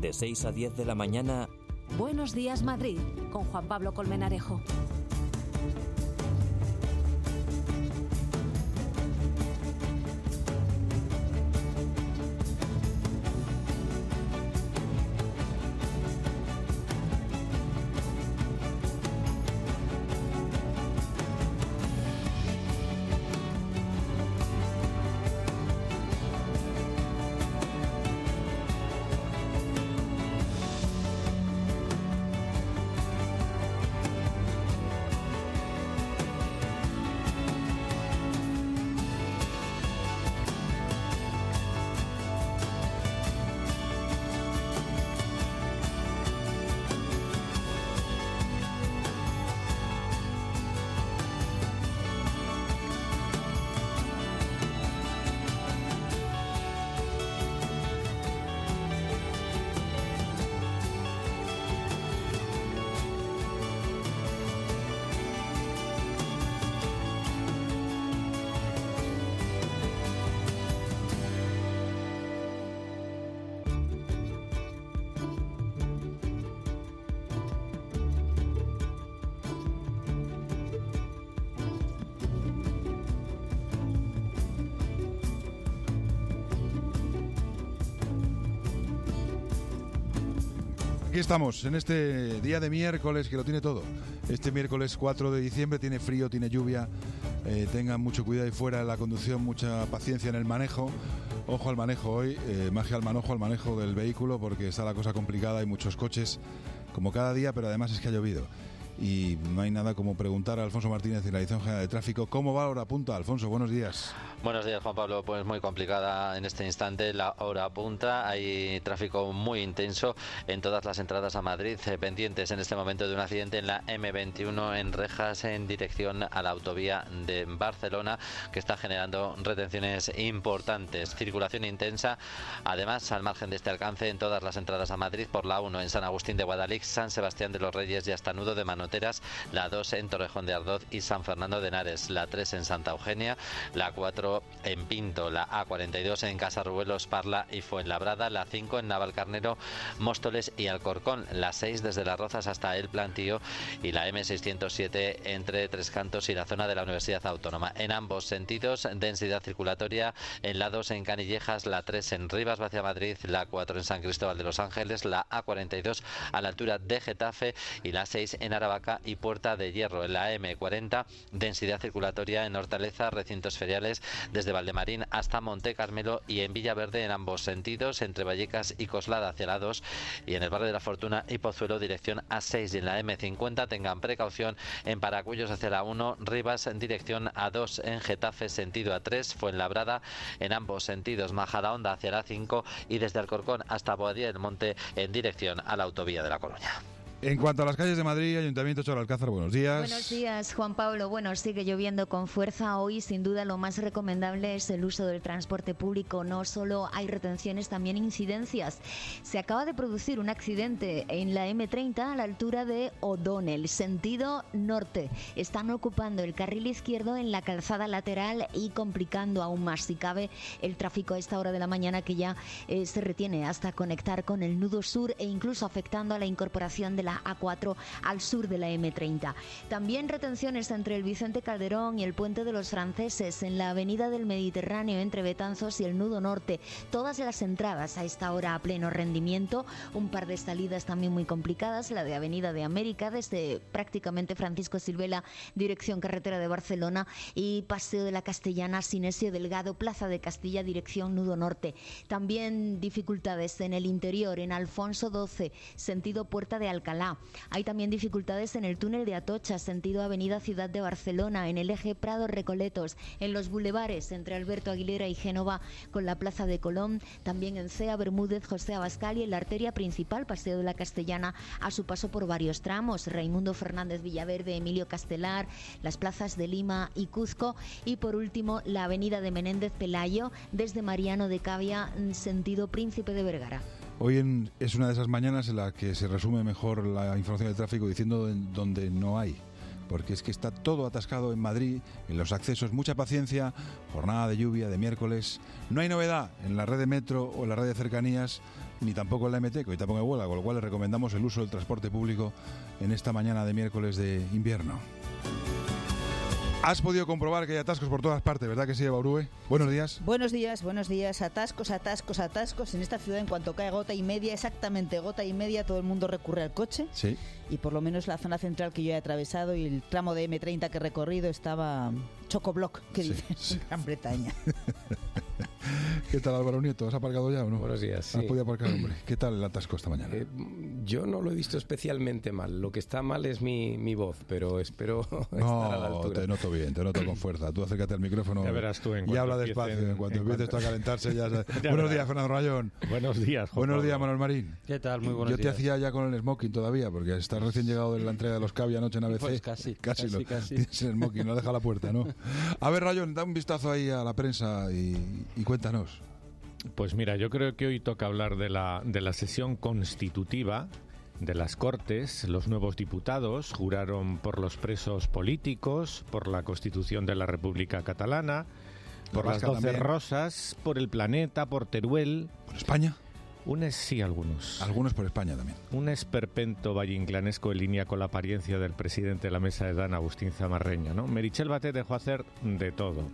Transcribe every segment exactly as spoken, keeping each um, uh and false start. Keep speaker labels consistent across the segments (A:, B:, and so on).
A: De seis a diez de la mañana.
B: Buenos días, Madrid, con Juan Pablo Colmenarejo.
C: Aquí estamos, en este día de miércoles que lo tiene todo. Este miércoles cuatro de diciembre tiene frío, tiene lluvia. Eh, tengan mucho cuidado ahí fuera en la conducción, mucha paciencia en el manejo. Ojo al manejo hoy, eh, magia al manojo, al manejo del vehículo, porque está la cosa complicada. Hay muchos coches, como cada día, pero además es que ha llovido. Y no hay nada como preguntar a Alfonso Martínez en la Dirección General de Tráfico cómo va la hora punta. Alfonso, buenos días.
D: Buenos días, Juan Pablo. Pues muy complicada en este instante la hora punta. Hay tráfico muy intenso en todas las entradas a Madrid, eh, pendientes en este momento de un accidente en la eme veintiuno en Rejas en dirección a la autovía de Barcelona, que está generando retenciones importantes. Circulación intensa, además, al margen de este alcance, en todas las entradas a Madrid por la uno en San Agustín de Guadalix, San Sebastián de los Reyes y hasta Nudo de Manoteras, la dos en Torrejón de Ardoz y San Fernando de Henares, la tres en Santa Eugenia, la cuatro en Pinto, la a cuarenta y dos en Casarruelos, Parla y Fuenlabrada, la cinco en Navalcarnero, Móstoles y Alcorcón, la seis desde Las Rozas hasta El Plantío y la eme seiscientos siete entre Tres Cantos y la zona de la Universidad Autónoma. En ambos sentidos, densidad circulatoria en la dos en Canillejas, la tres en Rivas hacia Madrid, la cuatro en San Cristóbal de los Ángeles, la a cuarenta y dos a la altura de Getafe y la seis en Aravaca y Puerta de Hierro. En la eme cuarenta, densidad circulatoria en Hortaleza, recintos feriales desde Valdemarín hasta Monte Carmelo y en Villaverde en ambos sentidos, entre Vallecas y Coslada hacia la dos y en el barrio de la Fortuna y Pozuelo dirección a seis. Y en la eme cincuenta tengan precaución en Paracuellos hacia la uno, Rivas en dirección a dos, en Getafe sentido a tres, Fuenlabrada en ambos sentidos, Majadahonda hacia la cinco y desde Alcorcón hasta Boadilla del Monte en dirección a la autovía de La Coruña.
C: En cuanto a las calles de Madrid, Ayuntamiento Chor Alcázar, buenos días.
E: Buenos días, Juan Pablo. Bueno, sigue lloviendo con fuerza. Hoy, sin duda, lo más recomendable es el uso del transporte público. No solo hay retenciones, también incidencias. Se acaba de producir un accidente en la eme treinta a la altura de O'Donnell, sentido norte. Están ocupando el carril izquierdo en la calzada lateral y complicando aún más, si cabe, el tráfico a esta hora de la mañana, que ya eh, se retiene hasta conectar con el nudo sur e incluso afectando a la incorporación de la a cuatro al sur de la eme treinta. También retenciones entre el Vicente Calderón y el Puente de los Franceses, en la avenida del Mediterráneo entre Betanzos y el nudo norte. Todas las entradas a esta hora a pleno rendimiento, un par de salidas también muy complicadas, la de Avenida de América desde prácticamente Francisco Silvela dirección carretera de Barcelona y Paseo de la Castellana, Sinesio Delgado, Plaza de Castilla dirección nudo norte. También dificultades en el interior, en Alfonso doce sentido Puerta de Alcalá. Hay también dificultades en el túnel de Atocha, sentido Avenida Ciudad de Barcelona, en el eje Prado-Recoletos, en los bulevares entre Alberto Aguilera y Génova con la Plaza de Colón, también en Cea, Bermúdez, José Abascal y en la arteria principal, Paseo de la Castellana, a su paso por varios tramos, Raimundo Fernández Villaverde, Emilio Castelar, las plazas de Lima y Cuzco y por último la Avenida de Menéndez Pelayo desde Mariano de Cavia, sentido Príncipe de Vergara.
C: Hoy en, es una de esas mañanas en la que se resume mejor la información del tráfico diciendo en donde no hay, porque es que está todo atascado en Madrid, en los accesos. Mucha paciencia, jornada de lluvia de miércoles. No hay novedad en la red de metro o en la red de cercanías, ni tampoco en la M T, que hoy tampoco hay huelga, con lo cual les recomendamos el uso del transporte público en esta mañana de miércoles de invierno. Has podido comprobar que hay atascos por todas partes, ¿verdad que sí, Eva Urue? Buenos días.
F: Buenos días, buenos días. Atascos, atascos, atascos. En esta ciudad, en cuanto cae gota y media, exactamente gota y media, todo el mundo recurre al coche.
C: Sí.
F: Y por lo menos la zona central que yo he atravesado y el tramo de eme treinta que he recorrido estaba chocobloc, que
C: Sí,
F: dicen
C: sí.
F: en Gran Bretaña.
C: ¿Qué tal, Álvaro Nieto? ¿Has aparcado ya o no?
G: Buenos días, sí.
C: ¿Has podido aparcar, hombre? ¿Qué tal el atasco esta mañana?
G: Eh, yo no lo he visto especialmente mal. Lo que está mal es mi, mi voz, pero espero estar a la
C: No,
G: altura.
C: te noto bien, te noto con fuerza. Tú acércate al micrófono
H: Ya verás tú en
C: y
H: cuanto
C: habla
H: empiecen-
C: despacio. En cuanto
H: en
C: empieces
H: cuanto-
C: tú a calentarse ya... sabes.
H: Ya
C: Buenos
H: verás.
C: días, Fernando Rayón.
H: Buenos días, Juan
C: Buenos
H: Pablo.
C: días, Manuel Marín.
I: ¿Qué tal? Muy buenos
C: Yo te
I: días.
C: hacía ya con el smoking todavía, porque estás recién llegado de la entrega de los Cavi anoche en A B C.
I: Pues casi,
C: casi,
I: casi,
C: lo,
I: casi.
C: Tienes el smoking, no deja la puerta, ¿no? A ver, Rayón, da un vistazo ahí a la prensa y, y cuéntanos.
H: Pues mira, yo creo que hoy toca hablar de la, de la sesión constitutiva de las Cortes. Los nuevos diputados juraron por los presos políticos, por la Constitución de la República Catalana, por las
C: vasca
H: doce
C: también.
H: rosas, por el planeta, por Teruel.
C: ¿Por España?
H: Un es, sí, algunos.
C: Algunos por España también.
H: Un esperpento valleinclanesco en línea con la apariencia del presidente de la mesa de edad, Agustín Zamarreño, ¿no? Meritxell Batet dejó hacer de todo.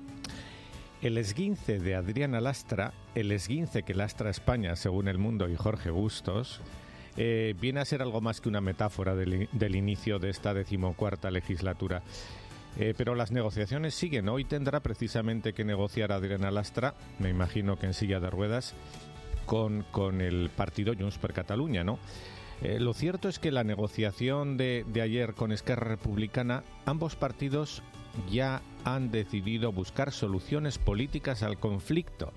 H: El esguince de Adriana Lastra, el esguince que lastra España, según El Mundo y Jorge Bustos, eh, viene a ser algo más que una metáfora del, del inicio de esta decimocuarta legislatura. Eh, pero las negociaciones siguen. Hoy tendrá precisamente que negociar Adriana Lastra, me imagino que en silla de ruedas, con, con el partido Junts per Catalunya, ¿no? Eh, lo cierto es que la negociación de, de ayer con Esquerra Republicana, ambos partidos ya han decidido buscar soluciones políticas al conflicto.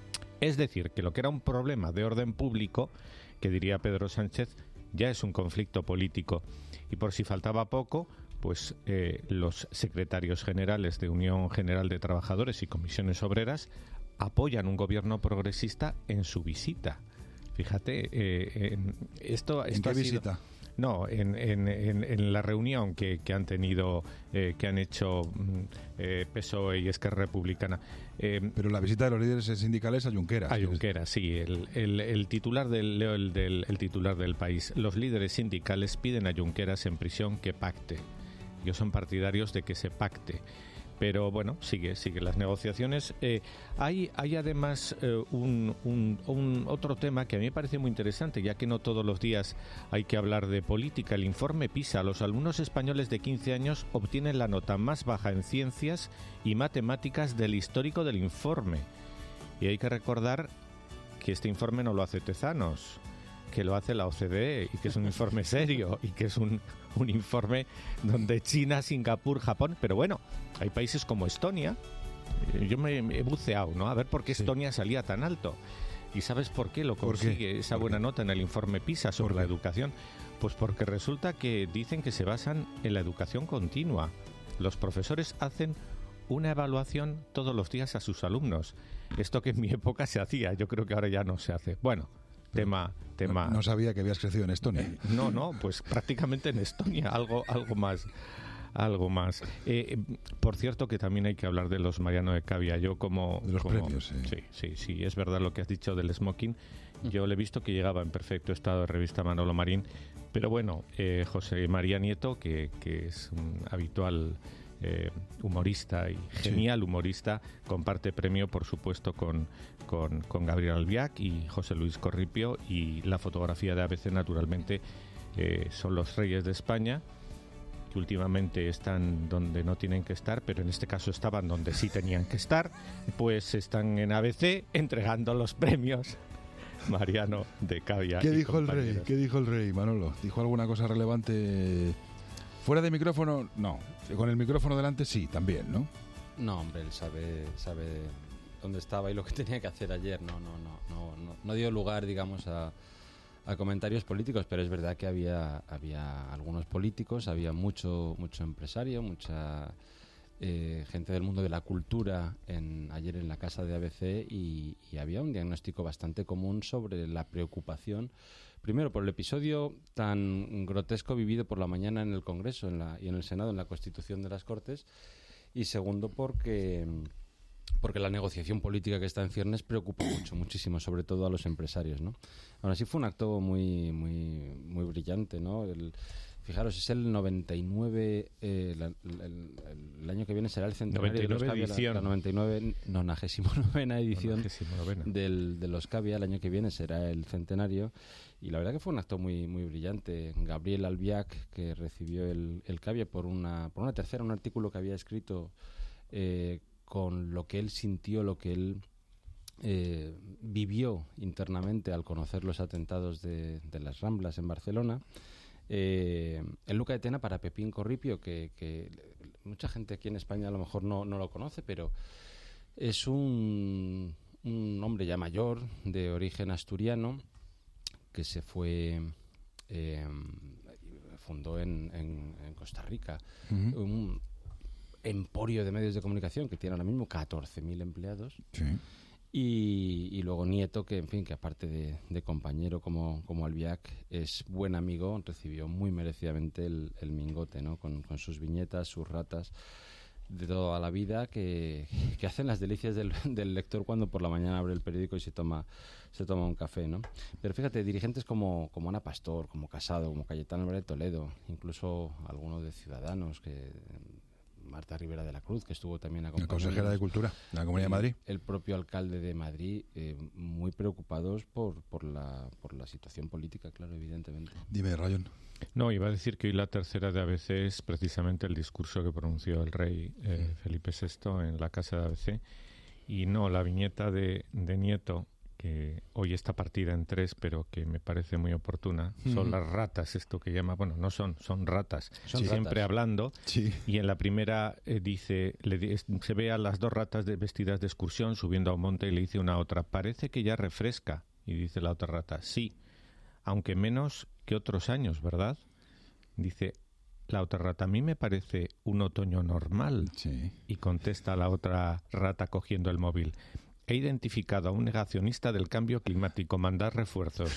H: Es decir, que lo que era un problema de orden público, que diría Pedro Sánchez, ya es un conflicto político. Y por si faltaba poco, pues eh, los secretarios generales de Unión General de Trabajadores y Comisiones Obreras apoyan un gobierno progresista en su visita. Fíjate, eh, en esto,
C: ¿En
H: esto
C: qué
H: ha sido-
C: visita?
H: No, en, en, en, en la reunión que, que han tenido, eh, que han hecho mm, eh, P S O E y Esquerra Republicana. Eh,
C: Pero la visita de los líderes sindicales a Junqueras.
H: a Junqueras, sí, el, el, el titular del, leo el, del el titular del País. Los líderes sindicales piden a Junqueras en prisión que pacte. Ellos son partidarios de que se pacte. Pero bueno, sigue, sigue las negociaciones. Eh, hay, hay además eh, un, un, un otro tema que a mí me parece muy interesante, ya que no todos los días hay que hablar de política. El informe PISA. Los alumnos españoles de quince años obtienen la nota más baja en ciencias y matemáticas del histórico del informe. Y hay que recordar que este informe no lo hace Tezanos, que lo hace la O C D E y que es un informe serio y que es un, un informe donde China, Singapur, Japón, pero bueno, hay países como Estonia. eh, Yo me, me he buceado, ¿no? A ver por qué
C: Sí.
H: Estonia salía tan alto. ¿Y sabes por qué lo
C: ¿Por qué?
H: consigue esa
C: ¿Por
H: buena
C: qué?
H: nota en el informe PISA sobre
C: ¿Por
H: la
C: qué?
H: educación? Pues porque resulta que dicen que se basan en la educación continua. Los profesores hacen una evaluación todos los días a sus alumnos. Esto que en mi época se hacía, yo creo que ahora ya no se hace. Bueno, tema... tema
C: No, no sabía que habías crecido en Estonia.
H: no, no, pues prácticamente en Estonia, algo, algo más, algo más. Eh, eh, por cierto, que también hay que hablar de los Mariano de Cavia. Yo como
C: De los
H: como-
C: premios, sí.
H: sí, sí, sí, es verdad lo que has dicho del smoking. Yo le he visto que llegaba en perfecto estado de revista Manolo Marín, pero bueno, eh, José María Nieto, que, que es un habitual eh, humorista y genial humorista, comparte premio, por supuesto, con, con, con Gabriel Albiac y José Luis Corripio, y la fotografía de A B C, naturalmente, eh, son los reyes de España, que últimamente están donde no tienen que estar, pero en este caso estaban donde sí tenían que estar, pues están en A B C entregando los premios Mariano de Cavia.
C: ¿Qué
H: y
C: dijo el rey?
H: compañeros.
C: ¿Qué dijo el rey, Manolo? ¿Dijo alguna cosa relevante? Fuera de micrófono, no. Con el micrófono delante, sí, también, ¿no?
I: No, hombre, él sabe, sabe dónde estaba y lo que tenía que hacer ayer. No, no, no, no, no, no dio lugar, digamos, a, a comentarios políticos, pero es verdad que había, había algunos políticos, había mucho, mucho empresario, mucha eh, gente del mundo de la cultura en, ayer en la casa de A B C y, y había un diagnóstico bastante común sobre la preocupación. Primero, por el episodio tan grotesco vivido por la mañana en el Congreso en la, y en el Senado, en la Constitución de las Cortes. Y segundo, porque, porque la negociación política que está en ciernes preocupa mucho, muchísimo, sobre todo a los empresarios, ¿no? Aún así fue un acto muy, muy, muy brillante, ¿no? El, fijaros, es el noventa y nueve, eh, la, el, el, el año que viene será el centenario de los Cavia, la, la noventa y nueve, nonagésima novena edición del, de los Cavia, el año que viene será el centenario, y la verdad que fue un acto muy, muy brillante. Gabriel Albiac, que recibió el, el Cavia por una, por una tercera, un artículo que había escrito eh, con lo que él sintió, lo que él eh, vivió internamente al conocer los atentados de, de las Ramblas en Barcelona. Eh, el Luca de Tena para Pepín Corripio, que, que mucha gente aquí en España a lo mejor no, no lo conoce, pero es un, un hombre ya mayor, de origen asturiano, que se fue, eh, fundó en, en, en Costa Rica, uh-huh. un emporio de medios de comunicación que tiene ahora mismo catorce mil empleados. Sí. Y, y luego Nieto, que en fin, que aparte de, de compañero como, como Albiac, es buen amigo, recibió muy merecidamente el, el mingote, ¿no? Con, con sus viñetas, sus ratas de toda la vida, que, que hacen las delicias del, del lector cuando por la mañana abre el periódico y se toma se toma un café, ¿no? Pero fíjate, dirigentes como, como Ana Pastor, como Casado, como Cayetano Álvarez Toledo, incluso algunos de Ciudadanos, que Marta Rivera de la Cruz, que estuvo también acompañando. La
C: consejera de Cultura de la Comunidad de Madrid.
I: El propio alcalde de Madrid, eh, muy preocupados por, por, la, por la situación política, claro, evidentemente.
C: Dime, Rayón.
H: No, iba a decir que hoy la tercera de A B C es precisamente el discurso que pronunció el rey eh, Felipe sexto en la casa de A B C. Y no, la viñeta de, de Nieto, que hoy está partida en tres, pero que me parece muy oportuna, mm. son las ratas, esto que llama, bueno, no son, son ratas, son sí. siempre ratas. Hablando, sí. Y en la primera eh, dice, le, se ve a las dos ratas de, vestidas de excursión subiendo a un monte y le dice una a otra, parece que ya refresca, y dice la otra rata, sí, aunque menos que otros años, ¿verdad? Dice la otra rata, a mí me parece un otoño normal, sí. Y contesta la otra rata cogiendo el móvil, he identificado a un negacionista del cambio climático. Mandar refuerzos.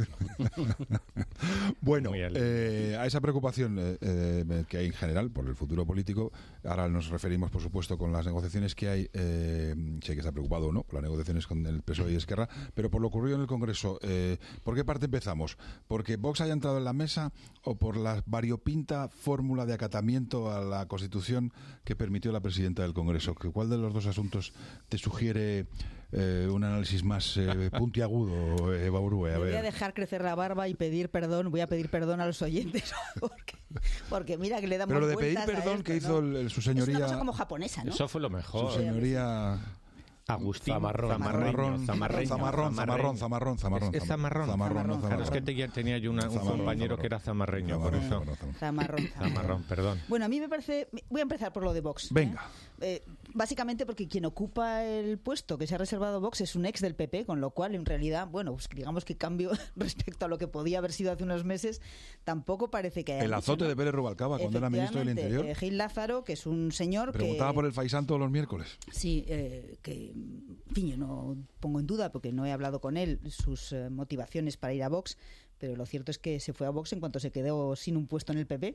C: Bueno, eh, a esa preocupación eh, eh, que hay en general por el futuro político, ahora nos referimos, por supuesto, con las negociaciones que hay, eh, si hay que estar preocupado o no, por las negociaciones con el P S O E y Esquerra, pero por lo ocurrido en el Congreso, eh, ¿por qué parte empezamos? ¿Porque Vox haya entrado en la mesa o por la variopinta fórmula de acatamiento a la Constitución que permitió la presidenta del Congreso? ¿Cuál de los dos asuntos te sugiere Eh, un análisis más eh, puntiagudo, Eva Urue? A ver.
F: Voy a dejar crecer la barba y pedir perdón, voy a pedir perdón a los oyentes, porque, porque mira que le damos
C: Pero lo de
F: vueltas
C: pedir perdón
F: esto,
C: que hizo
F: ¿no?
C: el, su señoría...
F: Es una cosa como japonesa, ¿no?
H: Eso fue lo mejor.
C: Su señoría...
H: Agustín
C: Zamarrón, zamarrón, zamarrón, zamarrón, zamarrón, zamarrón, zamarrón.
H: Es zamarrón.
C: Zamarrón,
H: claro, es que tenía, tenía yo una, un compañero que era zamarreño, por eso.
F: Zamarrón,
H: zamarrón, perdón.
F: Bueno, a mí me parece... Voy a empezar por lo de Vox.
C: Venga.
F: ¿eh? Eh, básicamente porque quien ocupa el puesto que se ha reservado Vox es un ex del P P, con lo cual, en realidad, bueno, pues digamos que cambio respecto a lo que podía haber sido hace unos meses, tampoco parece que haya...
C: El azote ¿no? de Pérez Rubalcaba cuando era ministro del Interior.
F: Eh, Gil Lázaro, que es un señor
C: Preguntaba
F: que...
C: por el Faisán todos los miércoles.
F: Sí, eh, que... En fin, yo no pongo en duda, porque no he hablado con él, sus eh, motivaciones para ir a Vox, pero lo cierto es que se fue a Vox en cuanto se quedó sin un puesto en el P P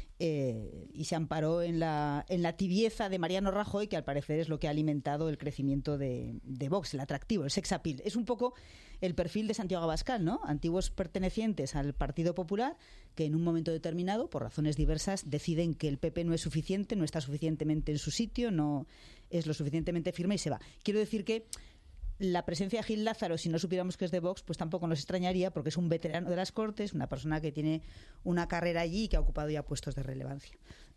F: eh, y se amparó en la, en la tibieza de Mariano Rajoy, que al parecer es lo que ha alimentado el crecimiento de, de Vox, el atractivo, el sex appeal. Es un poco el perfil de Santiago Abascal, ¿no? Antiguos pertenecientes al Partido Popular que en un momento determinado, por razones diversas, deciden que el P P no es suficiente, no está suficientemente en su sitio, no es lo suficientemente firme y se va. Quiero decir que la presencia de Gil Lázaro, si no supiéramos que es de Vox, pues tampoco nos extrañaría, porque es un veterano de las Cortes, una persona que tiene una carrera allí y que ha ocupado ya puestos de relevancia.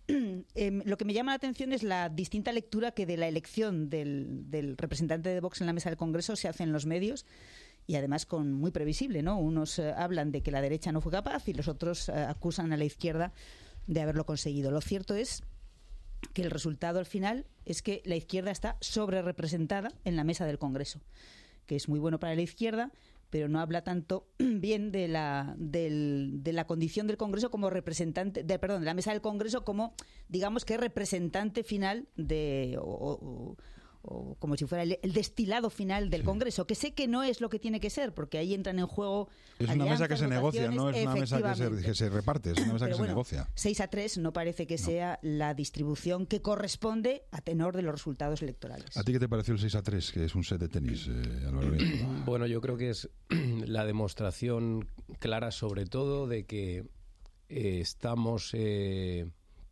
F: Eh, lo que me llama la atención es la distinta lectura que de la elección del, del representante de Vox en la mesa del Congreso se hace en los medios, y además con muy previsible, ¿no? Unos eh, hablan de que la derecha no fue capaz y los otros eh, acusan a la izquierda de haberlo conseguido. Lo cierto es que el resultado al final es que la izquierda está sobrerepresentada en la mesa del Congreso, que es muy bueno para la izquierda, pero no habla tanto bien de la, del, de la condición del Congreso como representante, de, perdón, de la mesa del Congreso como, digamos que representante final de... O, o, o como si fuera el, el destilado final del sí. Congreso, que sé que no es lo que tiene que ser, porque ahí entran en juego
C: es una mesa que se negocia, no es una mesa que se, que se reparte, es una mesa que
F: bueno,
C: se negocia.
F: seis a tres no parece que no. sea la distribución que corresponde a tenor de los resultados electorales.
C: ¿A ti qué te pareció el seis a tres, que es un set de tenis, eh, Álvaro?
G: Bueno, yo creo que es la demostración clara, sobre todo, de que eh, estamos eh,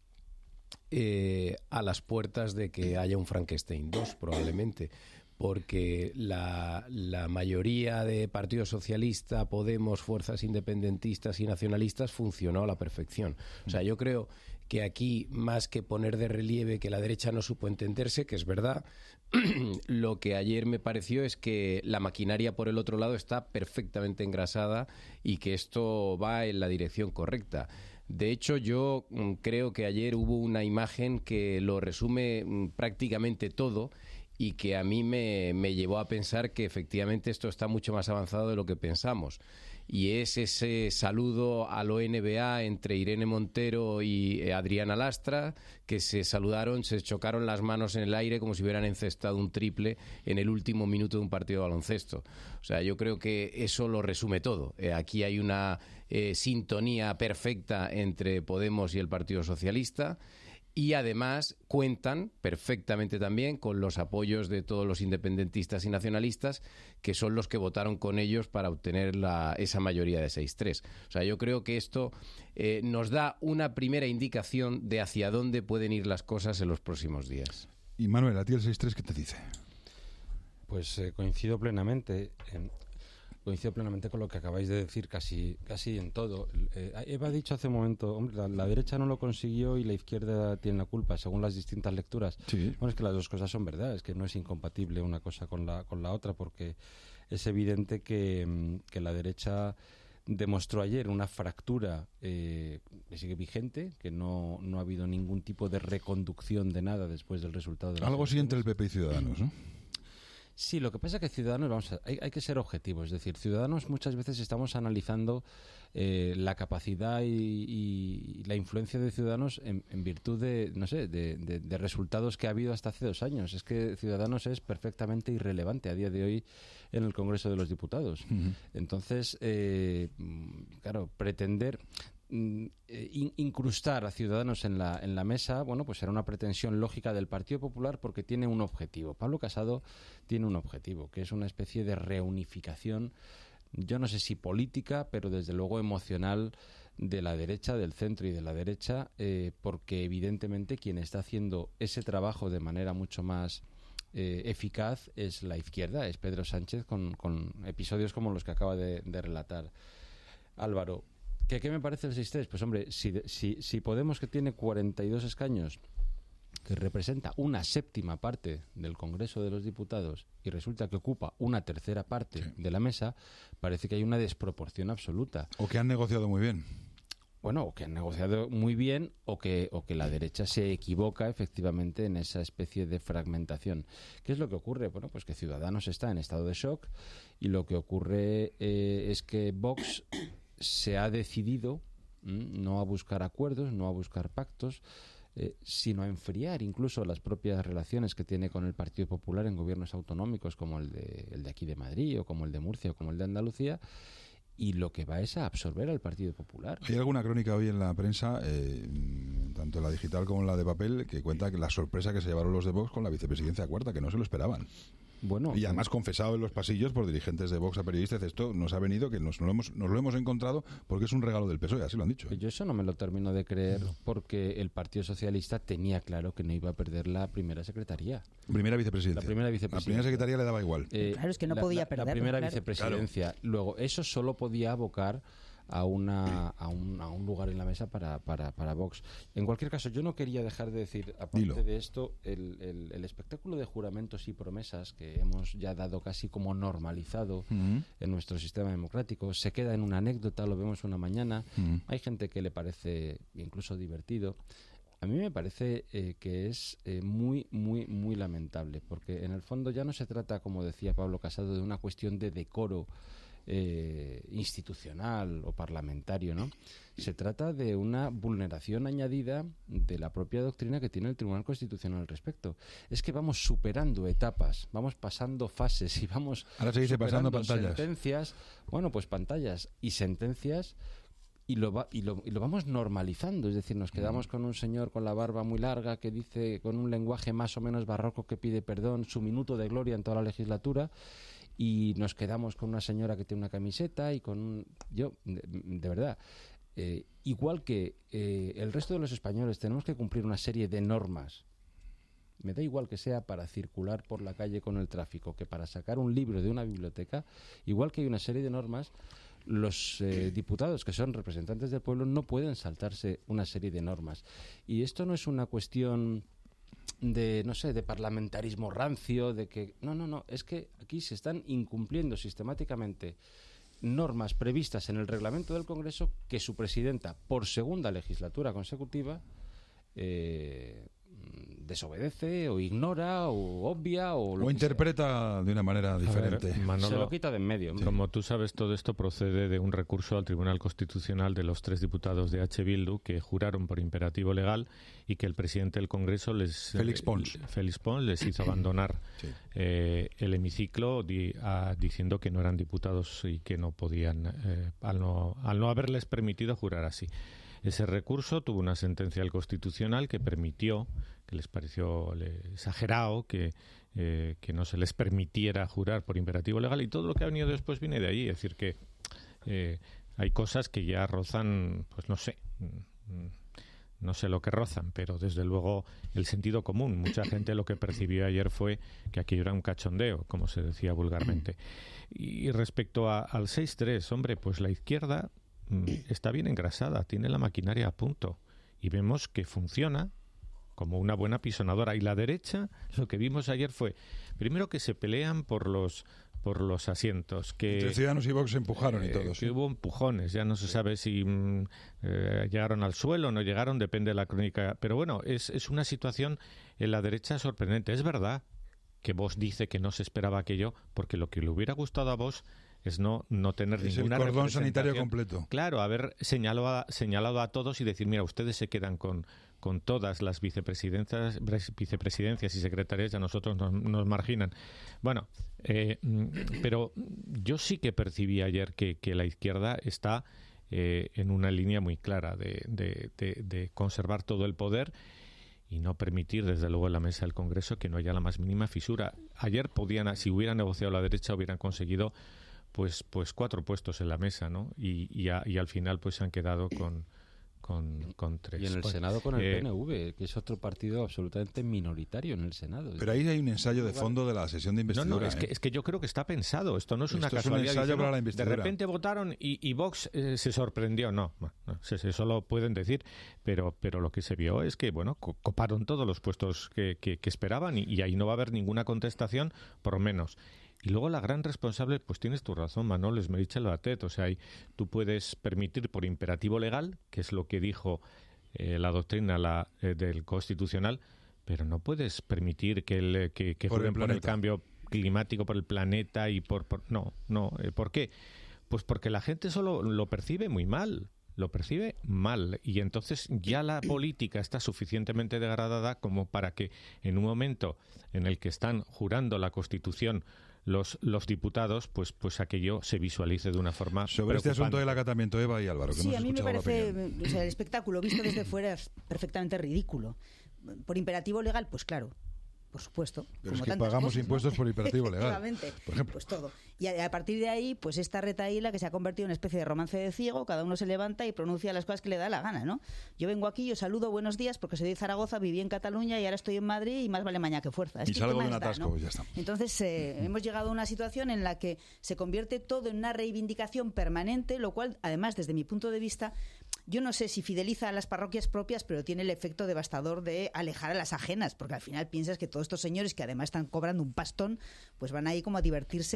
G: eh, a las puertas de que haya un Frankenstein dos, probablemente, porque la, la mayoría de Partido Socialista, Podemos, fuerzas independentistas y nacionalistas funcionó a la perfección. O sea, yo creo que aquí, más que poner de relieve que la derecha no supo entenderse, que es verdad, lo que ayer me pareció es que la maquinaria por el otro lado está perfectamente engrasada y que esto va en la dirección correcta. De hecho, yo mm, creo que ayer hubo una imagen que lo resume mm, prácticamente todo y que a mí me, me llevó a pensar que efectivamente esto está mucho más avanzado de lo que pensamos. Y es ese saludo a la N B A entre Irene Montero y Adriana Lastra, que se saludaron, se chocaron las manos en el aire como si hubieran encestado un triple en el último minuto de un partido de baloncesto. O sea, yo creo que eso lo resume todo. Eh, aquí hay una eh, sintonía perfecta entre Podemos y el Partido Socialista. Y además cuentan perfectamente también con los apoyos de todos los independentistas y nacionalistas, que son los que votaron con ellos para obtener la, esa mayoría de seis tres. O sea, yo creo que esto eh, nos da una primera indicación de hacia dónde pueden ir las cosas en los próximos días.
C: Y Manuel, ¿a ti el seis tres qué te dice?
I: Pues eh, coincido plenamente. En... Coincido plenamente con lo que acabáis de decir, casi casi en todo. Eh, Eva ha dicho hace un momento, hombre, la, la derecha no lo consiguió y la izquierda tiene la culpa, según las distintas lecturas.
C: Sí.
I: Bueno, es que las dos cosas son verdad, es que no es incompatible una cosa con la con la otra, porque es evidente que, que la derecha demostró ayer una fractura eh, que sigue vigente, que no, no ha habido ningún tipo de reconducción de nada después del resultado de las
C: Algo sí entre el P P y Ciudadanos, ¿no?
I: Sí, lo que pasa es que Ciudadanos, vamos a, hay, hay que ser objetivos. Es decir, Ciudadanos muchas veces estamos analizando eh, la capacidad y, y la influencia de Ciudadanos en, en virtud de, no sé, de, de, de resultados que ha habido hasta hace dos años. Es que Ciudadanos es perfectamente irrelevante a día de hoy en el Congreso de los Diputados. Uh-huh. Entonces, eh, claro, pretender incrustar a Ciudadanos en la en la mesa, bueno, pues era una pretensión lógica del Partido Popular, porque tiene un objetivo. Pablo Casado tiene un objetivo, que es una especie de reunificación, yo no sé si política, pero desde luego emocional, de la derecha, del centro y de la derecha, eh, porque evidentemente quien está haciendo ese trabajo de manera mucho más eh, eficaz es la izquierda, es Pedro Sánchez, con, con episodios como los que acaba de, de relatar Álvaro. ¿Qué, ¿Qué me parece el seis tres? Pues hombre, si, si, si Podemos, que tiene cuarenta y dos escaños, que representa una séptima parte del Congreso de los Diputados, y resulta que ocupa una tercera parte sí. de la mesa, parece que hay una desproporción absoluta.
C: O que han negociado muy bien.
I: Bueno, o que han negociado muy bien, o que, o que la derecha se equivoca efectivamente en esa especie de fragmentación. ¿Qué es lo que ocurre? Bueno, pues que Ciudadanos está en estado de shock, y lo que ocurre eh, es que Vox se ha decidido ¿m? no a buscar acuerdos, no a buscar pactos, eh, sino a enfriar incluso las propias relaciones que tiene con el Partido Popular en gobiernos autonómicos como el de, el de aquí de Madrid, o como el de Murcia, o como el de Andalucía, y lo que va es a absorber al Partido Popular.
C: Hay alguna crónica hoy en la prensa, eh, tanto en la digital como en la de papel, que cuenta que la sorpresa que se llevaron los de Vox con la vicepresidencia cuarta, que no se lo esperaban.
I: Bueno,
C: y además confesado en los pasillos por dirigentes de Vox a periodistas, esto nos ha venido, que nos, nos, lo hemos, nos lo hemos encontrado porque es un regalo del P S O E, así lo han dicho.
I: Yo eso no me lo termino de creer, porque el Partido Socialista tenía claro que no iba a perder la primera secretaría.
C: Primera vicepresidencia.
I: La primera vicepresidencia.
C: La primera secretaría le daba igual.
I: Eh,
F: claro, es que no
I: la,
F: podía
I: la,
F: perder.
I: La primera
F: claro.
I: vicepresidencia. Claro. Luego, eso solo podía abocar a una a un, a un lugar en la mesa para, para, para Vox. En cualquier caso, yo no quería dejar de decir, aparte Dilo. de esto, el, el, el espectáculo de juramentos y promesas que hemos ya dado casi como normalizado uh-huh. en nuestro sistema democrático, se queda en una anécdota, lo vemos una mañana, uh-huh. hay gente que le parece incluso divertido. A mí me parece eh, que es eh, muy, muy, muy lamentable, porque en el fondo ya no se trata, como decía Pablo Casado, de una cuestión de decoro eh, institucional o parlamentario, ¿no? Se trata de una vulneración añadida de la propia doctrina que tiene el Tribunal Constitucional al respecto. Es que vamos superando etapas, vamos pasando fases y vamos
C: Ahora se dice pasando pantallas.
I: sentencias, bueno, pues pantallas y sentencias y lo, va, y, lo, y lo vamos normalizando. Es decir, nos quedamos con un señor con la barba muy larga que dice con un lenguaje más o menos barroco que pide perdón, su minuto de gloria en toda la legislatura, y nos quedamos con una señora que tiene una camiseta y con un... Yo, de, de verdad... Eh, igual que eh, el resto de los españoles tenemos que cumplir una serie de normas. Me da igual que sea para circular por la calle con el tráfico que para sacar un libro de una biblioteca. Igual que hay una serie de normas, los eh, diputados que son representantes del pueblo no pueden saltarse una serie de normas. Y esto no es una cuestión de, no sé, de parlamentarismo rancio, de que... No, no, no, es que aquí se están incumpliendo sistemáticamente normas previstas en el reglamento del Congreso que su presidenta, por segunda legislatura consecutiva, eh, desobedece o ignora o obvia o, lo
C: o interpreta sea. de una manera diferente.
H: Ver, Manolo,
I: se lo quita de en medio.
H: Sí. Como tú sabes, todo esto procede de un recurso al Tribunal Constitucional de los tres diputados de H. Bildu que juraron por imperativo legal y que el presidente del Congreso les
C: Félix Pons,
H: eh, Félix Pons les hizo abandonar sí. eh, el hemiciclo di, a, diciendo que no eran diputados y que no podían, eh, al, no, al no haberles permitido jurar así. Ese recurso tuvo una sentencia del Constitucional que permitió, que les pareció exagerado, que, eh, que no se les permitiera jurar por imperativo legal, y todo lo que ha venido después viene de allí. Es decir, que eh, hay cosas que ya rozan, pues no sé, no sé lo que rozan, pero desde luego el sentido común. Mucha gente lo que percibió ayer fue que aquello era un cachondeo, como se decía vulgarmente. Y respecto a, al seis tres, hombre, pues la izquierda está bien engrasada, tiene la maquinaria a punto y vemos que funciona como una buena pisonadora. Y la derecha, lo que vimos ayer fue, primero, que se pelean por los por los asientos, que
C: entre Ciudadanos y Vox se empujaron eh, y todo.
H: Que sí. Hubo empujones, ya no se sabe si mm, eh, llegaron al suelo o no llegaron, depende de la crónica. Pero bueno, es, es una situación en la derecha sorprendente. Es verdad que Vox dice que no se esperaba aquello, porque lo que le hubiera gustado a Vox es no, no tener
C: es
H: ninguna
C: el cordón sanitario completo.
H: Claro, haber señalado a, señalado a todos y decir, mira, ustedes se quedan con, con todas las vicepresidencias, vicepresidencias y secretarias, y a nosotros nos, nos marginan. Bueno, eh, pero yo sí que percibí ayer que, que la izquierda está eh, en una línea muy clara de, de, de, de conservar todo el poder y no permitir, desde luego, en la mesa del Congreso que no haya la más mínima fisura. Ayer podían, si hubieran negociado la derecha, hubieran conseguido pues pues cuatro puestos en la mesa, ¿no? Y, y, a, y al final pues se han quedado con, con, con tres.
I: Y en el
H: pues,
I: Senado con el
H: eh,
I: P N V, que es otro partido absolutamente minoritario en el Senado.
C: Pero ahí hay un ensayo de fondo de la sesión de investidura.
H: No, no, es,
C: ¿eh?
H: que, es que yo creo que está pensado. Esto no es
C: Esto
H: una
C: es
H: casualidad.
C: un ensayo
H: diciendo,
C: para la investidura.
H: De repente votaron y, y Vox eh, se sorprendió. No, no, no eso lo pueden decir, pero pero lo que se vio es que, bueno, coparon todos los puestos que, que, que esperaban y, y ahí no va a haber ninguna contestación, por lo menos. Y luego la gran responsable, pues tienes tu razón, Manol, es Meritxell Batet. O sea, ahí tú puedes permitir por imperativo legal, que es lo que dijo eh, la doctrina la, eh, del Constitucional, pero no puedes permitir que, el, que, que
C: por,
H: jueguen
C: el
H: por el cambio climático, por el planeta y por... por no, no. Eh, ¿Por qué? Pues porque la gente solo lo percibe muy mal. Lo percibe mal y entonces ya la política está suficientemente degradada como para que en un momento en el que están jurando la Constitución los los diputados, pues pues aquello se visualice de una forma
C: sobre este asunto del acatamiento, Eva y Álvaro. Que
F: sí,
C: no
F: a mí me parece, o sea, el espectáculo visto desde fuera es perfectamente ridículo. Por imperativo legal, pues claro. Por supuesto.
C: Pero
F: como
C: es que
F: tantas
C: pagamos
F: cosas,
C: impuestos
F: ¿no?
C: por imperativo legal.
F: Efectivamente.
C: Por ejemplo.
F: Pues todo. Y a, a partir de ahí, pues esta retaíla que se ha convertido en una especie de romance de ciego, cada uno se levanta y pronuncia las cosas que le da la gana, ¿no? Yo vengo aquí, yo saludo, buenos días, porque soy de Zaragoza, viví en Cataluña y ahora estoy en Madrid y más vale mañana que fuerza. Es
C: y
F: que
C: salgo
F: ¿qué
C: de un
F: más da,
C: atasco,
F: ¿no?
C: ya está.
F: Entonces, eh, hemos llegado a una situación en la que se convierte todo en una reivindicación permanente, lo cual, además, desde mi punto de vista, yo no sé si fideliza a las parroquias propias, pero tiene el efecto devastador de alejar a las ajenas, porque al final piensas que todos estos señores que además están cobrando un pastón, pues van ahí como a divertirse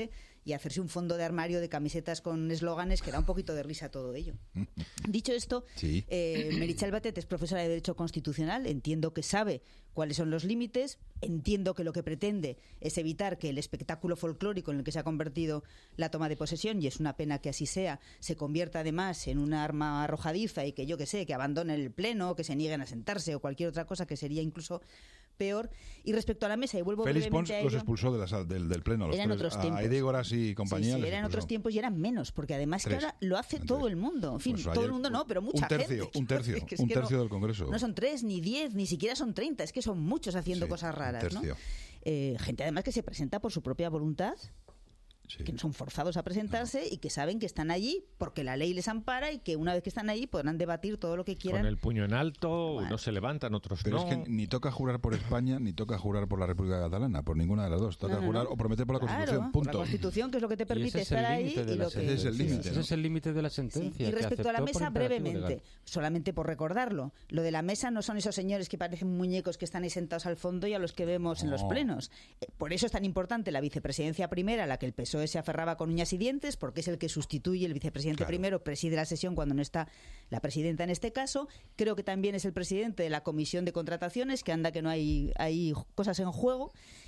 F: y hacerse un fondo de armario de camisetas con eslóganes que da un poquito de risa todo ello. Dicho esto,
C: sí.
F: eh, Meritxell Batet es profesora de Derecho Constitucional, entiendo que sabe cuáles son los límites, entiendo que lo que pretende es evitar que el espectáculo folclórico en el que se ha convertido la toma de posesión, y es una pena que así sea, se convierta además en una arma arrojadiza y que yo que sé, que abandonen el pleno, que se nieguen a sentarse o cualquier otra cosa que sería incluso peor. Y respecto a la mesa, y vuelvo
C: Félix
F: brevemente
C: Pons
F: a ello,
C: los expulsó de la sal, del, del pleno. Los
F: eran
C: tres,
F: otros
C: a
F: tiempos.
C: Aidégoras y compañía.
F: Sí, sí,
C: les
F: eran
C: expulsó.
F: otros tiempos y eran menos, porque además
C: Tres.
F: que ahora lo hace
C: Eran
F: todo
C: tres.
F: el mundo. En fin,
C: Pues
F: todo
C: ayer,
F: el mundo no, pero mucha
C: un tercio,
F: gente.
C: Un tercio,
F: Es que es
C: un
F: que
C: tercio
F: no,
C: del Congreso.
F: No son tres, ni diez, ni siquiera son treinta, es que son muchos haciendo
C: Sí,
F: cosas raras,
C: un
F: ¿no?
C: tercio.
F: Eh, gente además que se presenta por su propia voluntad,
C: Sí.
F: que no son forzados a presentarse no. y que saben que están allí porque la ley les ampara y que una vez que están allí podrán debatir todo lo que quieran.
H: Con el puño en alto,
F: bueno.
H: unos se levantan, otros
C: Pero
H: no.
C: es que ni toca jurar por España, ni toca jurar por la República Catalana, por ninguna de las dos. Toca
F: no, no,
C: jurar
F: no.
C: o prometer por la
F: Claro,
C: Constitución,
F: por
C: punto.
F: la Constitución, que es lo que te permite estar ahí. Y, lo que...
C: Ese es el límite.
I: Ese
C: ¿no?
I: es el límite de la sentencia.
F: Sí. Y respecto a la mesa, brevemente,
I: legal.
F: solamente por recordarlo, lo de la mesa no son esos señores que parecen muñecos que están ahí sentados al fondo y a los que vemos
C: no.
F: en los plenos. Eh, por eso es tan importante la vicepresidencia primera, a la que el P S O E se aferraba con uñas y dientes, porque es el que sustituye, el vicepresidente
C: Claro.
F: primero preside la sesión cuando no está la presidenta en este caso. Creo que también es el presidente de la Comisión de Contrataciones, que anda que no hay, hay cosas en juego,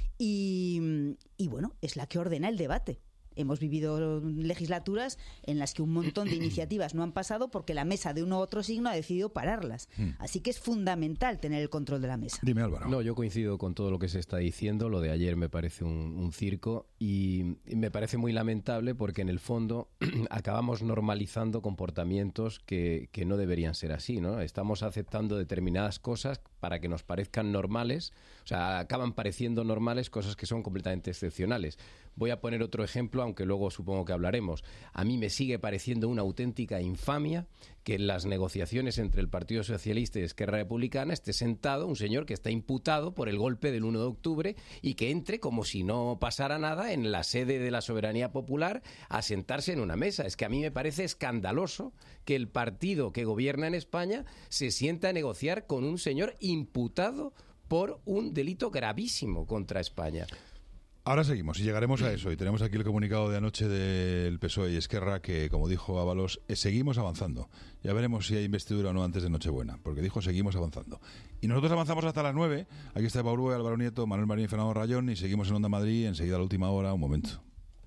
F: y, y bueno, es la que ordena el debate. Hemos vivido legislaturas en las que un montón de iniciativas no han pasado porque la mesa de uno u otro signo ha decidido pararlas.
C: Hmm.
F: Así que es fundamental tener el control de la mesa.
C: Dime, Álvaro.
G: No, yo coincido con todo lo que se está diciendo. Lo de ayer me parece un, un circo y, y me parece muy lamentable porque en el fondo acabamos normalizando comportamientos que, que no deberían ser así, ¿no? Estamos aceptando determinadas cosas para que nos parezcan normales, o sea, acaban pareciendo normales cosas que son completamente excepcionales. Voy a poner otro ejemplo, aunque luego supongo que hablaremos. A mí me sigue pareciendo una auténtica infamia que en las negociaciones entre el Partido Socialista y Esquerra Republicana esté sentado un señor que está imputado por el golpe del uno de octubre y que entre como si no pasara nada en la sede de la Soberanía Popular a sentarse en una mesa. Es que a mí me parece escandaloso que el partido que gobierna en España se sienta a negociar con un señor imputado por un delito gravísimo contra España.
C: Ahora seguimos y llegaremos a eso. Y tenemos aquí el comunicado de anoche del P S O E y Esquerra que, como dijo Ábalos, eh, seguimos avanzando. Ya veremos si hay investidura o no antes de Nochebuena, porque dijo seguimos avanzando. Y nosotros avanzamos hasta las nueve. Aquí está Eva Urbue, Álvaro Nieto, Manuel Marín y Fernando Rayón. Y seguimos en Onda Madrid. Enseguida a la última hora. Un momento.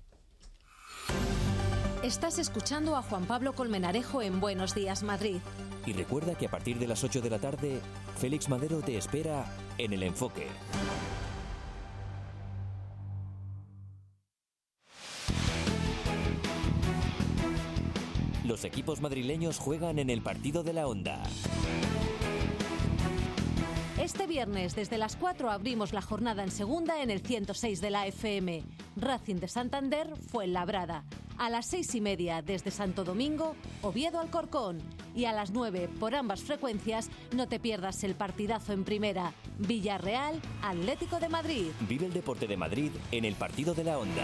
B: Estás escuchando a Juan Pablo Colmenarejo en Buenos Días, Madrid.
A: Y recuerda que a partir de las ocho de la tarde, Félix Madero te espera en El Enfoque. Los equipos madrileños juegan en el partido de la Onda.
B: Este viernes, desde las cuatro, abrimos la jornada en segunda en el ciento seis de la F M. Racing de Santander, Fuenlabrada. A las seis y media, desde Santo Domingo, Oviedo Alcorcón. Y a las nueve, por ambas frecuencias, no te pierdas el partidazo en primera. Villarreal, Atlético de Madrid.
A: Vive el deporte de Madrid en el partido de la Onda.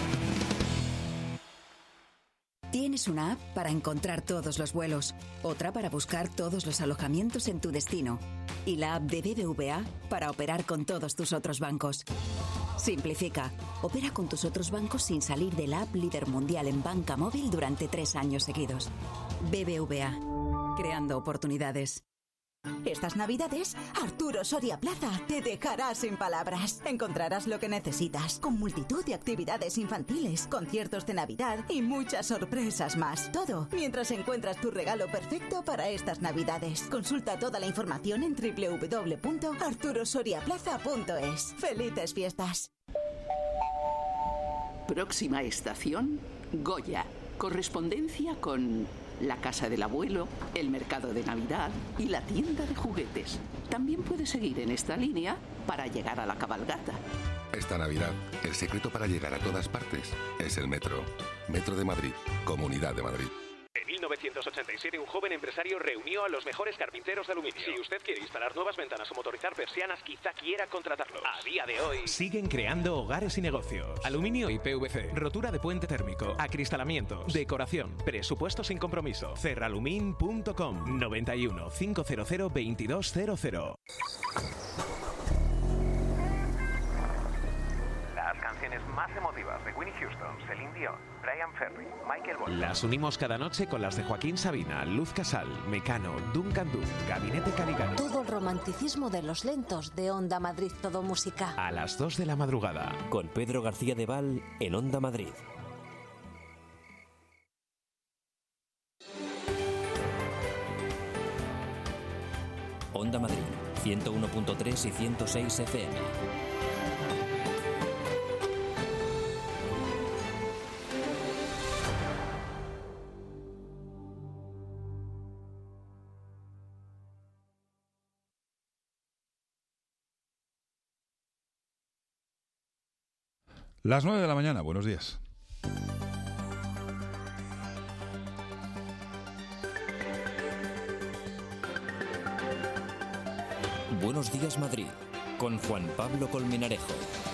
J: Tienes una app para encontrar todos los vuelos, otra para buscar todos los alojamientos en tu destino y la app de B B V A para operar con todos tus otros bancos. Simplifica. Opera con tus otros bancos sin salir de la app líder mundial en banca móvil durante tres años seguidos. B B V A. Creando oportunidades.
K: Estas Navidades, Arturo Soria Plaza te dejará sin palabras. Encontrarás lo que necesitas, con multitud de actividades infantiles, conciertos de Navidad y muchas sorpresas más. Todo mientras encuentras tu regalo perfecto para estas Navidades. Consulta toda la información en doble u doble u doble u punto arturo soria plaza punto es. ¡Felices fiestas!
L: Próxima estación, Goya. Correspondencia con la casa del abuelo, el mercado de Navidad y la tienda de juguetes. También puedes seguir en esta línea para llegar a la cabalgata.
M: Esta Navidad, el secreto para llegar a todas partes es el metro. Metro de Madrid, Comunidad de Madrid.
N: En mil novecientos ochenta y siete, un joven empresario reunió a los mejores carpinteros de aluminio. Si usted quiere instalar nuevas ventanas o motorizar persianas, quizá quiera contratarlos. A día de hoy, siguen creando hogares y negocios. Aluminio y P V C, rotura de puente térmico, acristalamientos, decoración, presupuesto sin compromiso. Cerralumin punto com, noventa y uno, quinientos, veintidós cero cero.
O: La has
N: canciones más emotivas de Whitney Houston, Celine Dion, Brian Ferry, Michael Bolton.
O: Las unimos cada noche con las de Joaquín Sabina, Luz Casal, Mecano, Duncan Du, Gabinete Caligari.
B: Todo el romanticismo de los lentos de Onda Madrid Todo Música.
O: A las dos de la madrugada.
A: Con Pedro García de Val en Onda Madrid. Onda Madrid, ciento uno punto tres y ciento seis F M.
C: Las nueve de la mañana, buenos días.
A: Buenos días Madrid, con Juan Pablo Colmenarejo.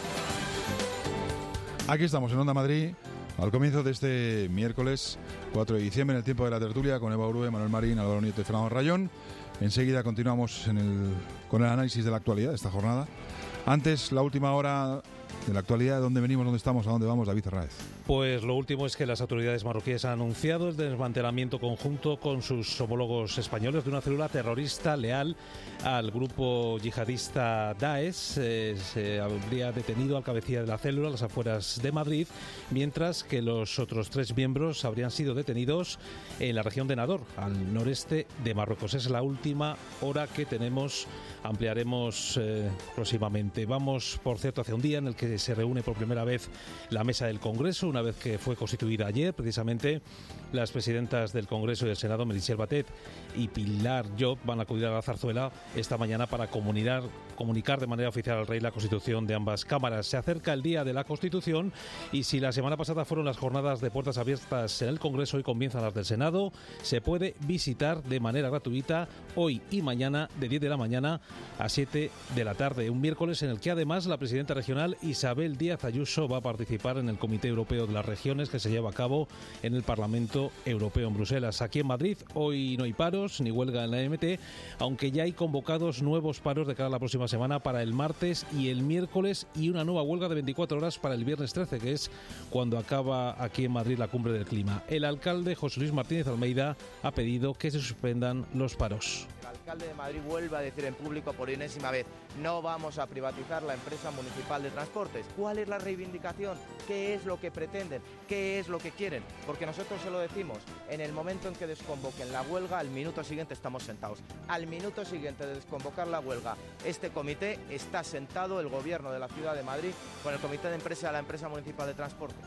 C: Aquí estamos en Onda Madrid, al comienzo de este miércoles cuatro de diciembre, en el tiempo de la tertulia, con Eva Urue, Manuel Marín, Álvaro Nieto y Fernando Rayón. Enseguida continuamos en el, con el análisis de la actualidad de esta jornada. Antes, la última hora de la actualidad, de dónde venimos, dónde estamos, a dónde vamos, David Herráez.
P: Pues lo último es que las autoridades marroquíes han anunciado el desmantelamiento conjunto con sus homólogos españoles de una célula terrorista leal al grupo yihadista Daesh. Eh, se habría detenido al cabecilla de la célula a las afueras de Madrid, mientras que los otros tres miembros habrían sido detenidos en la región de Nador, al noreste de Marruecos. Es la última hora que tenemos, ampliaremos eh, próximamente. Vamos, por cierto, hacia un día en el que se reúne por primera vez la mesa del Congreso, una vez que fue constituida ayer. Precisamente las presidentas del Congreso y del Senado, Meritxell Batet y Pilar Llop, van a acudir a la Zarzuela esta mañana para comunicar, comunicar de manera oficial al rey la constitución de ambas cámaras. Se acerca el día de la Constitución y si la semana pasada fueron las jornadas de puertas abiertas en el Congreso, hoy comienzan las del Senado. Se puede visitar de manera gratuita hoy y mañana de diez de la mañana a siete de la tarde. Un miércoles en el que además la presidenta regional Isabel Díaz Ayuso va a participar en el Comité Europeo de las Regiones que se lleva a cabo en el Parlamento Europeo en Bruselas. Aquí en Madrid hoy no hay paros ni huelga en la E M T, aunque ya hay convocados nuevos paros de cara a la próxima semana para el martes y el miércoles, y una nueva huelga de veinticuatro horas para el viernes trece, que es cuando acaba aquí en Madrid la cumbre del clima. El alcalde José Luis Martínez Almeida ha pedido que se suspendan los paros.
Q: El alcalde de Madrid vuelve a decir en público por enésima vez: no vamos a privatizar la empresa municipal de transportes. ¿Cuál es la reivindicación? ¿Qué es lo que pretenden? ¿Qué es lo que quieren? Porque nosotros se lo decimos, en el momento en que desconvoquen la huelga, al minuto siguiente estamos sentados. Al minuto siguiente de desconvocar la huelga, este comité está sentado, el gobierno de la ciudad de Madrid, con el comité de empresa de la empresa municipal de transportes.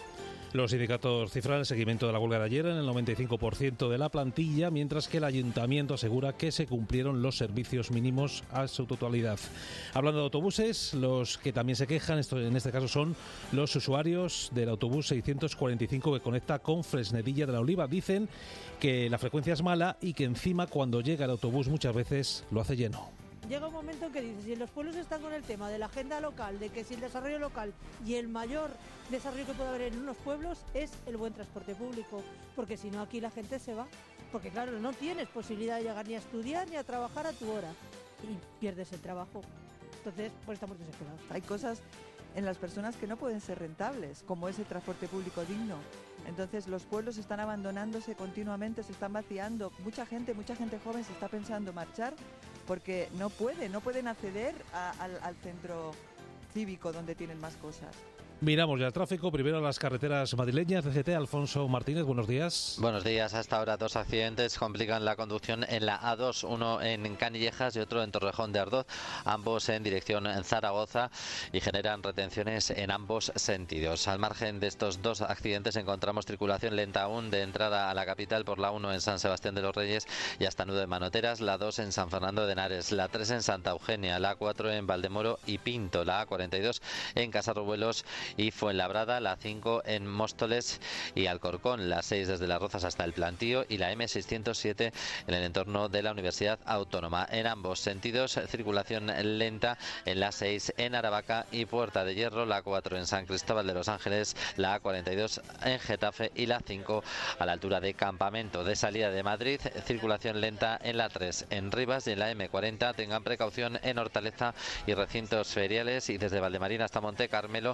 P: Los sindicatos cifran el seguimiento de la huelga de ayer en el noventa y cinco por ciento de la plantilla, mientras que el ayuntamiento asegura que se cumplieron los servicios mínimos a su totalidad. Hablando de autobuses, los que también se quejan, esto en este caso son los usuarios del autobús seiscientos cuarenta y cinco que conecta con Fresnedilla de la Oliva. Dicen que la frecuencia es mala y que encima cuando llega el autobús muchas veces lo hace lleno.
R: Llega un momento en que dices, si los pueblos están con el tema de la agenda local, de que si el desarrollo local y el mayor desarrollo que puede haber en unos pueblos es el buen transporte público, porque si no aquí la gente se va, porque claro, no tienes posibilidad de llegar ni a estudiar ni a trabajar a tu hora y pierdes el trabajo. Entonces, pues estamos desesperados.
S: Hay cosas en las personas que no pueden ser rentables, como ese transporte público digno. Entonces los pueblos están abandonándose continuamente, se están vaciando. Mucha gente, mucha gente joven se está pensando marchar porque no puede, no pueden acceder a, al, al centro cívico donde tienen más cosas.
P: Miramos ya el tráfico, primero las carreteras madrileñas. D G T, Alfonso Martínez, buenos días.
D: Buenos días. Hasta ahora dos accidentes complican la conducción en la A dos, uno en Canillejas y otro en Torrejón de Ardoz, ambos en dirección Zaragoza, y generan retenciones en ambos sentidos. Al margen de estos dos accidentes encontramos circulación lenta aún de entrada a la capital por la uno en San Sebastián de los Reyes y hasta Nudo de Manoteras, la dos en San Fernando de Henares, la tres en Santa Eugenia, la cuatro en Valdemoro y Pinto, la A cuarenta y dos en Casarrubuelos y Fuenlabrada, la cinco en Móstoles y Alcorcón, la seis desde Las Rozas hasta el Plantío y la eme seiscientos siete en el entorno de la Universidad Autónoma. En ambos sentidos, circulación lenta en la seis en Aravaca y Puerta de Hierro, la cuatro en San Cristóbal de los Ángeles, la A cuarenta y dos en Getafe y la cinco a la altura de Campamento. De salida de Madrid, circulación lenta en la tres en Rivas y en la eme cuarenta. Tengan precaución en Hortaleza y recintos feriales, y desde Valdemarina hasta Monte Carmelo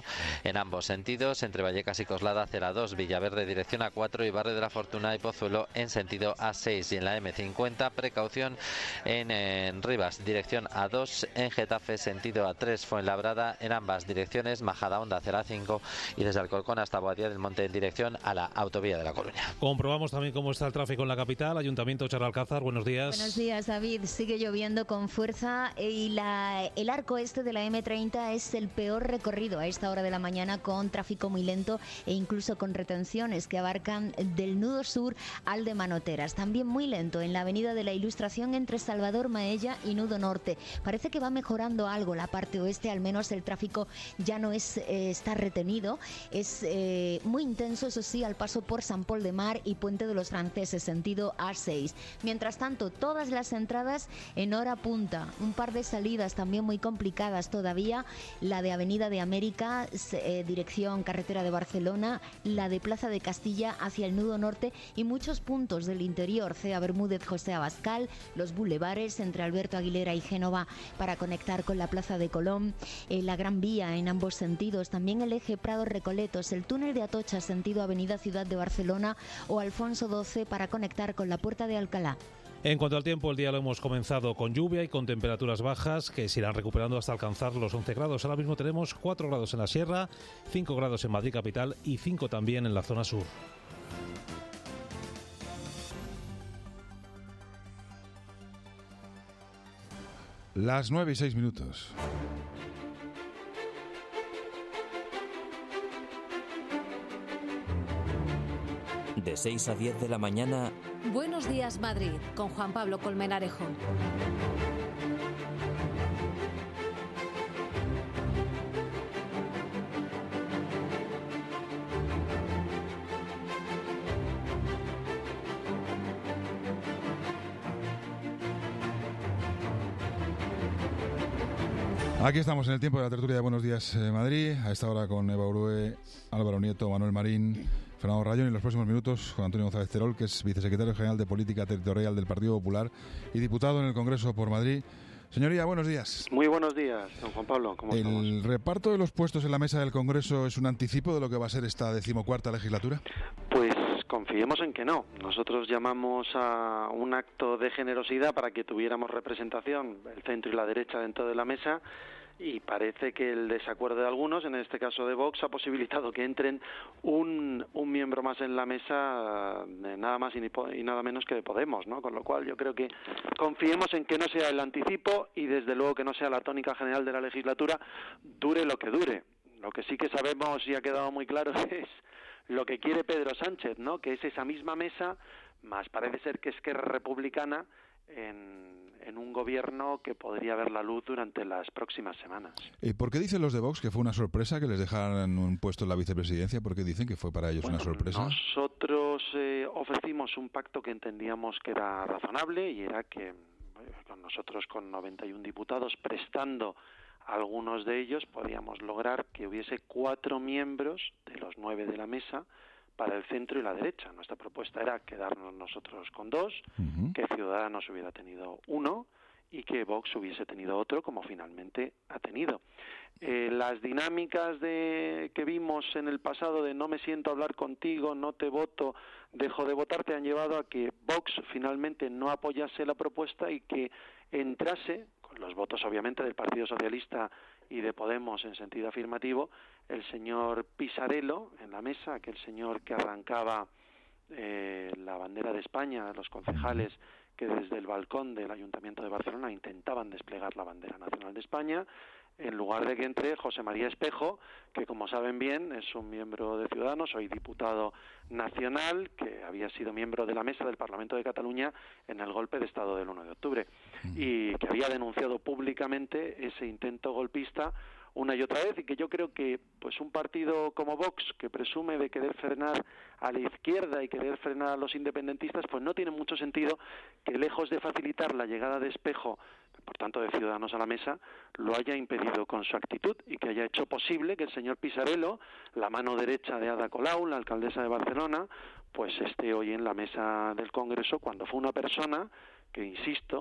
D: en ambos sentidos. Entre Vallecas y Coslada, C A dos, Villaverde dirección A cuatro y Barrio de la Fortuna y Pozuelo en sentido A seis. Y en la M cincuenta, precaución en, en Rivas, dirección A dos, en Getafe, sentido A tres, Fuenlabrada, en ambas direcciones, Majadahonda, C A cinco y desde Alcorcón hasta Boadilla del Monte en dirección a la autovía de La Coruña.
P: Comprobamos también cómo está el tráfico en la capital. Ayuntamiento Charo Alcázar, buenos días.
E: Buenos días, David. Sigue lloviendo con fuerza y la, el arco este de la M treinta es el peor recorrido a esta hora de la mañana, con tráfico muy lento e incluso con retenciones que abarcan del nudo sur al de Manoteras. También muy lento en la avenida de la Ilustración entre Salvador Maella y nudo norte. Parece que va mejorando algo la parte oeste, al menos el tráfico ya no es eh, está retenido. Es eh, muy intenso, eso sí, al paso por San Pol de Mar y Puente de los Franceses, sentido A seis. Mientras tanto, todas las entradas en hora punta. Un par de salidas también muy complicadas todavía. La de Avenida de América, eh, dirección carretera de Barcelona, la de Plaza de Castilla hacia el nudo norte y muchos puntos del interior, Cea Bermúdez, José Abascal, los bulevares entre Alberto Aguilera y Génova para conectar con la Plaza de Colón, eh, la Gran Vía en ambos sentidos, también el eje Prado-Recoletos, el túnel de Atocha sentido Avenida Ciudad de Barcelona o Alfonso doce para conectar con la Puerta de Alcalá.
P: En cuanto al tiempo, el día lo hemos comenzado con lluvia y con temperaturas bajas que se irán recuperando hasta alcanzar los once grados. Ahora mismo tenemos cuatro grados en la sierra, cinco grados en Madrid capital y cinco también en la zona sur.
C: Las nueve y seis minutos.
A: De seis a diez de la mañana.
B: Buenos días, Madrid, con Juan Pablo Colmenarejo.
C: Aquí estamos en el tiempo de la tertulia de Buenos Días eh, Madrid, a esta hora con Eva Urue, Álvaro Nieto, Manuel Marín, Fernando Rayón, y en los próximos minutos con Antonio González Terol, que es vicesecretario general de Política Territorial del Partido Popular y diputado en el Congreso por Madrid. Señoría, buenos días.
T: Muy buenos días, don Juan Pablo. ¿Cómo
C: ¿El
T: estamos?
C: reparto de los puestos en la mesa del Congreso es un anticipo de lo que va a ser esta decimocuarta legislatura?
T: Pues confiemos en que no. Nosotros llamamos a un acto de generosidad para que tuviéramos representación el centro y la derecha dentro de la mesa, y parece que el desacuerdo de algunos, en este caso de Vox, ha posibilitado que entren un, un miembro más en la mesa, de nada más y, ni, y nada menos que de Podemos, ¿no? Con lo cual yo creo que confiemos en que no sea el anticipo y desde luego que no sea la tónica general de la legislatura, dure lo que dure. Lo que sí que sabemos y ha quedado muy claro es lo que quiere Pedro Sánchez, ¿no? Que es esa misma mesa, más parece ser que Esquerra Republicana, en, en un gobierno que podría ver la luz durante las próximas semanas.
C: ¿Y por qué dicen los de Vox que fue una sorpresa que les dejaran un puesto en la vicepresidencia? ¿Por qué dicen que fue para ellos
T: bueno,
C: una sorpresa?
T: Nosotros eh, ofrecimos un pacto que entendíamos que era razonable, y era que con nosotros, con noventa y uno diputados, prestando a algunos de ellos, podíamos lograr que hubiese cuatro miembros de los nueve de la mesa para el centro y la derecha. Nuestra propuesta era quedarnos nosotros con dos, uh-huh. que Ciudadanos hubiera tenido uno y que Vox hubiese tenido otro, como finalmente ha tenido. Eh, las dinámicas de que vimos en el pasado de no me siento a hablar contigo, no te voto, dejo de votarte, han llevado a que Vox finalmente no apoyase la propuesta y que entrase, con los votos obviamente del Partido Socialista y de Podemos en sentido afirmativo, el señor Pisarello en la mesa, aquel señor que arrancaba eh, la bandera de España, los concejales que desde el balcón del Ayuntamiento de Barcelona intentaban desplegar la bandera nacional de España, en lugar de que entre José María Espejo, que como saben bien es un miembro de Ciudadanos, hoy diputado nacional, que había sido miembro de la mesa del Parlamento de Cataluña en el golpe de Estado del uno de octubre, y que había denunciado públicamente ese intento golpista una y otra vez, y que yo creo que pues un partido como Vox, que presume de querer frenar a la izquierda y querer frenar a los independentistas, pues no tiene mucho sentido que, lejos de facilitar la llegada de Espejo, por tanto de Ciudadanos, a la mesa, lo haya impedido con su actitud, y que haya hecho posible que el señor Pisarello, la mano derecha de Ada Colau, la alcaldesa de Barcelona, pues esté hoy en la mesa del Congreso, cuando fue una persona que, insisto,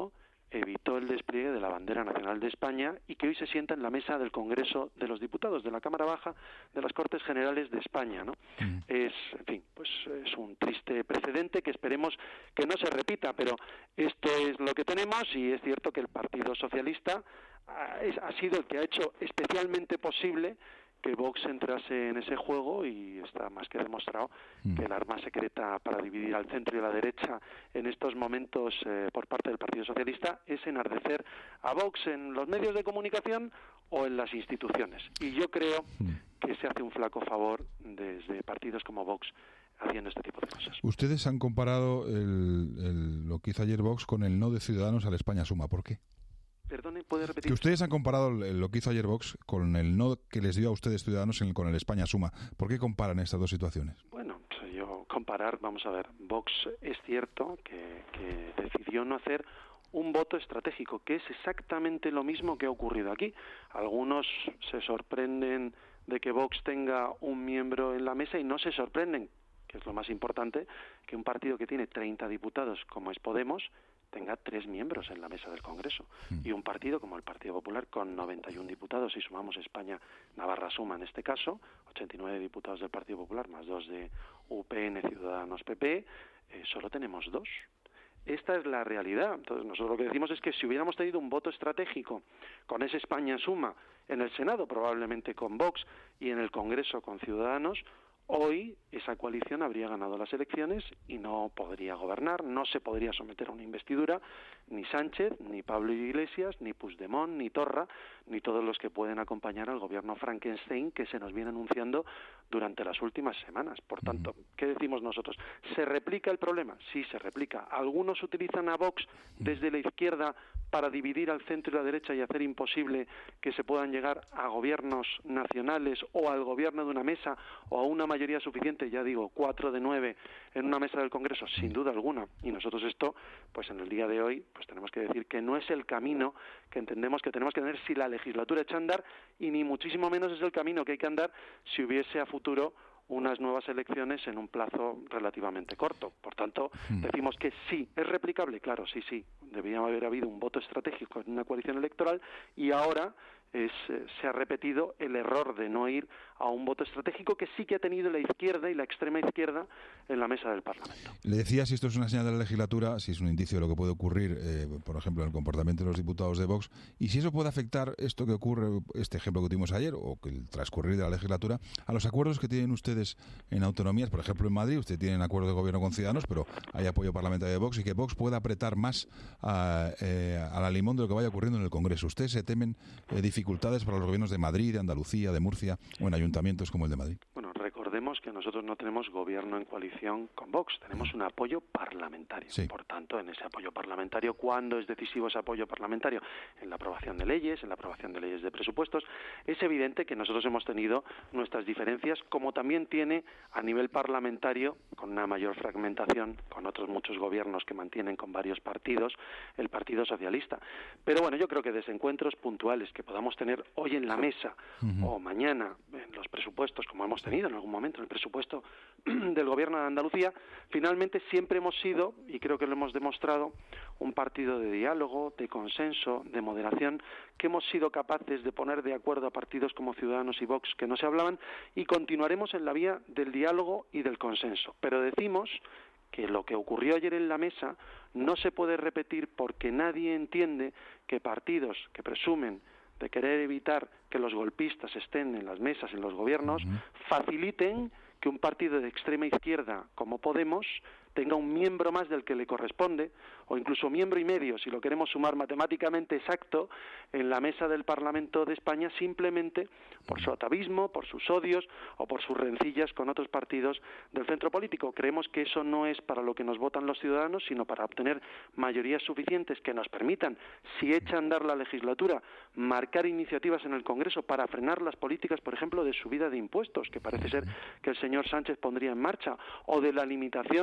T: evitó el despliegue de la bandera nacional de España y que hoy se sienta en la mesa del Congreso de los Diputados, de la Cámara Baja de las Cortes Generales de España, ¿no? Mm. Es, en fin, pues es un triste precedente que esperemos que no se repita, pero esto es lo que tenemos y es cierto que el Partido Socialista ha, es, ha sido el que ha hecho especialmente posible que Vox entrase en ese juego y está más que demostrado mm. que el arma secreta para dividir al centro y a la derecha en estos momentos eh, por parte del Partido Socialista es enardecer a Vox en los medios de comunicación o en las instituciones. Y yo creo mm. que se hace un flaco favor desde partidos como Vox haciendo este tipo de cosas.
C: Ustedes han comparado el, el, lo que hizo ayer Vox con el no de Ciudadanos a la España Suma. ¿Por qué?
T: Perdone, ¿puede repetir?
C: Que ustedes han comparado lo que hizo ayer Vox con el no que les dio a ustedes Ciudadanos en el, con el España Suma. ¿Por qué comparan estas dos situaciones?
T: Bueno, pues yo comparar, vamos a ver, Vox es cierto que, que decidió no hacer un voto estratégico, que es exactamente lo mismo que ha ocurrido aquí. Algunos se sorprenden de que Vox tenga un miembro en la mesa y no se sorprenden, que es lo más importante, que un partido que tiene treinta diputados como es Podemos tenga tres miembros en la mesa del Congreso mm. y un partido como el Partido Popular con noventa y uno diputados, si sumamos España, Navarra suma en este caso, ochenta y nueve diputados del Partido Popular más dos de U P N, Ciudadanos, P P, eh, solo tenemos dos. Esta es la realidad. Entonces nosotros lo que decimos es que si hubiéramos tenido un voto estratégico con ese España Suma en el Senado, probablemente con Vox, y en el Congreso con Ciudadanos, hoy esa coalición habría ganado las elecciones y no podría gobernar, no se podría someter a una investidura ni Sánchez, ni Pablo Iglesias, ni Puigdemont, ni Torra, ni todos los que pueden acompañar al gobierno Frankenstein que se nos viene anunciando durante las últimas semanas. Por tanto, ¿qué decimos nosotros? ¿Se replica el problema? Sí, se replica. Algunos utilizan a Vox desde la izquierda para dividir al centro y la derecha y hacer imposible que se puedan llegar a gobiernos nacionales o al gobierno de una mesa o a una mayoría suficiente, ya digo, cuatro de nueve en una mesa del Congreso, sin duda alguna. Y nosotros esto, pues en el día de hoy, pues tenemos que decir que no es el camino que entendemos que tenemos que tener si la legislatura echa a andar, y ni muchísimo menos es el camino que hay que andar si hubiese a futuro unas nuevas elecciones en un plazo relativamente corto. Por tanto, mm. decimos que sí, es replicable, claro, sí, sí, debería haber habido un voto estratégico en una coalición electoral y ahora es, eh, se ha repetido el error de no ir a un voto estratégico que sí que ha tenido la izquierda y la extrema izquierda en la mesa del Parlamento.
C: Le decía si esto es una señal de la legislatura, si es un indicio de lo que puede ocurrir, eh, por ejemplo, en el comportamiento de los diputados de Vox, y si eso puede afectar esto que ocurre, este ejemplo que tuvimos ayer, o que el transcurrir de la legislatura, a los acuerdos que tienen ustedes en autonomías. Por ejemplo, en Madrid usted tiene un acuerdo de gobierno con Ciudadanos, pero hay apoyo parlamentario de Vox, y que Vox pueda apretar más a, eh, a la limón de lo que vaya ocurriendo en el Congreso. ¿Ustedes se temen eh, dificultades para los gobiernos de Madrid, de Andalucía, de Murcia o en ayuntamientos como el de Madrid?
T: Bueno, recordemos que nosotros no tenemos gobierno en coalición con Vox, tenemos un apoyo parlamentario. Sí. Por tanto, en ese apoyo parlamentario, ¿cuándo es decisivo ese apoyo parlamentario? En la aprobación de leyes, en la aprobación de leyes de presupuestos. Es evidente que nosotros hemos tenido nuestras diferencias, como también tiene a nivel parlamentario, con una mayor fragmentación, con otros muchos gobiernos que mantienen con varios partidos, el Partido Socialista. Pero bueno, yo creo que desencuentros puntuales que podamos tener hoy en la mesa uh-huh. o mañana en los presupuestos, como hemos tenido en algún momento en el presupuesto del gobierno de Andalucía, finalmente siempre hemos sido, y creo que lo hemos demostrado, un partido de diálogo, de consenso, de moderación, que hemos sido capaces de poner de acuerdo a partidos como Ciudadanos y Vox que no se hablaban, y continuaremos en la vía del diálogo y del consenso. Pero decimos que lo que ocurrió ayer en la mesa no se puede repetir porque nadie entiende que partidos que presumen de querer evitar que los golpistas estén en las mesas, en los gobiernos, uh-huh. faciliten que un partido de extrema izquierda como Podemos tenga un miembro más del que le corresponde, o incluso miembro y medio, si lo queremos sumar matemáticamente exacto, en la mesa del Parlamento de España, simplemente por su atavismo, por sus odios o por sus rencillas con otros partidos del centro político. Creemos que eso no es para lo que nos votan los ciudadanos, sino para obtener mayorías suficientes que nos permitan, si echa a andar la legislatura, marcar iniciativas en el Congreso para frenar las políticas, por ejemplo, de subida de impuestos, que parece ser que el señor Sánchez pondría en marcha, o de la limitación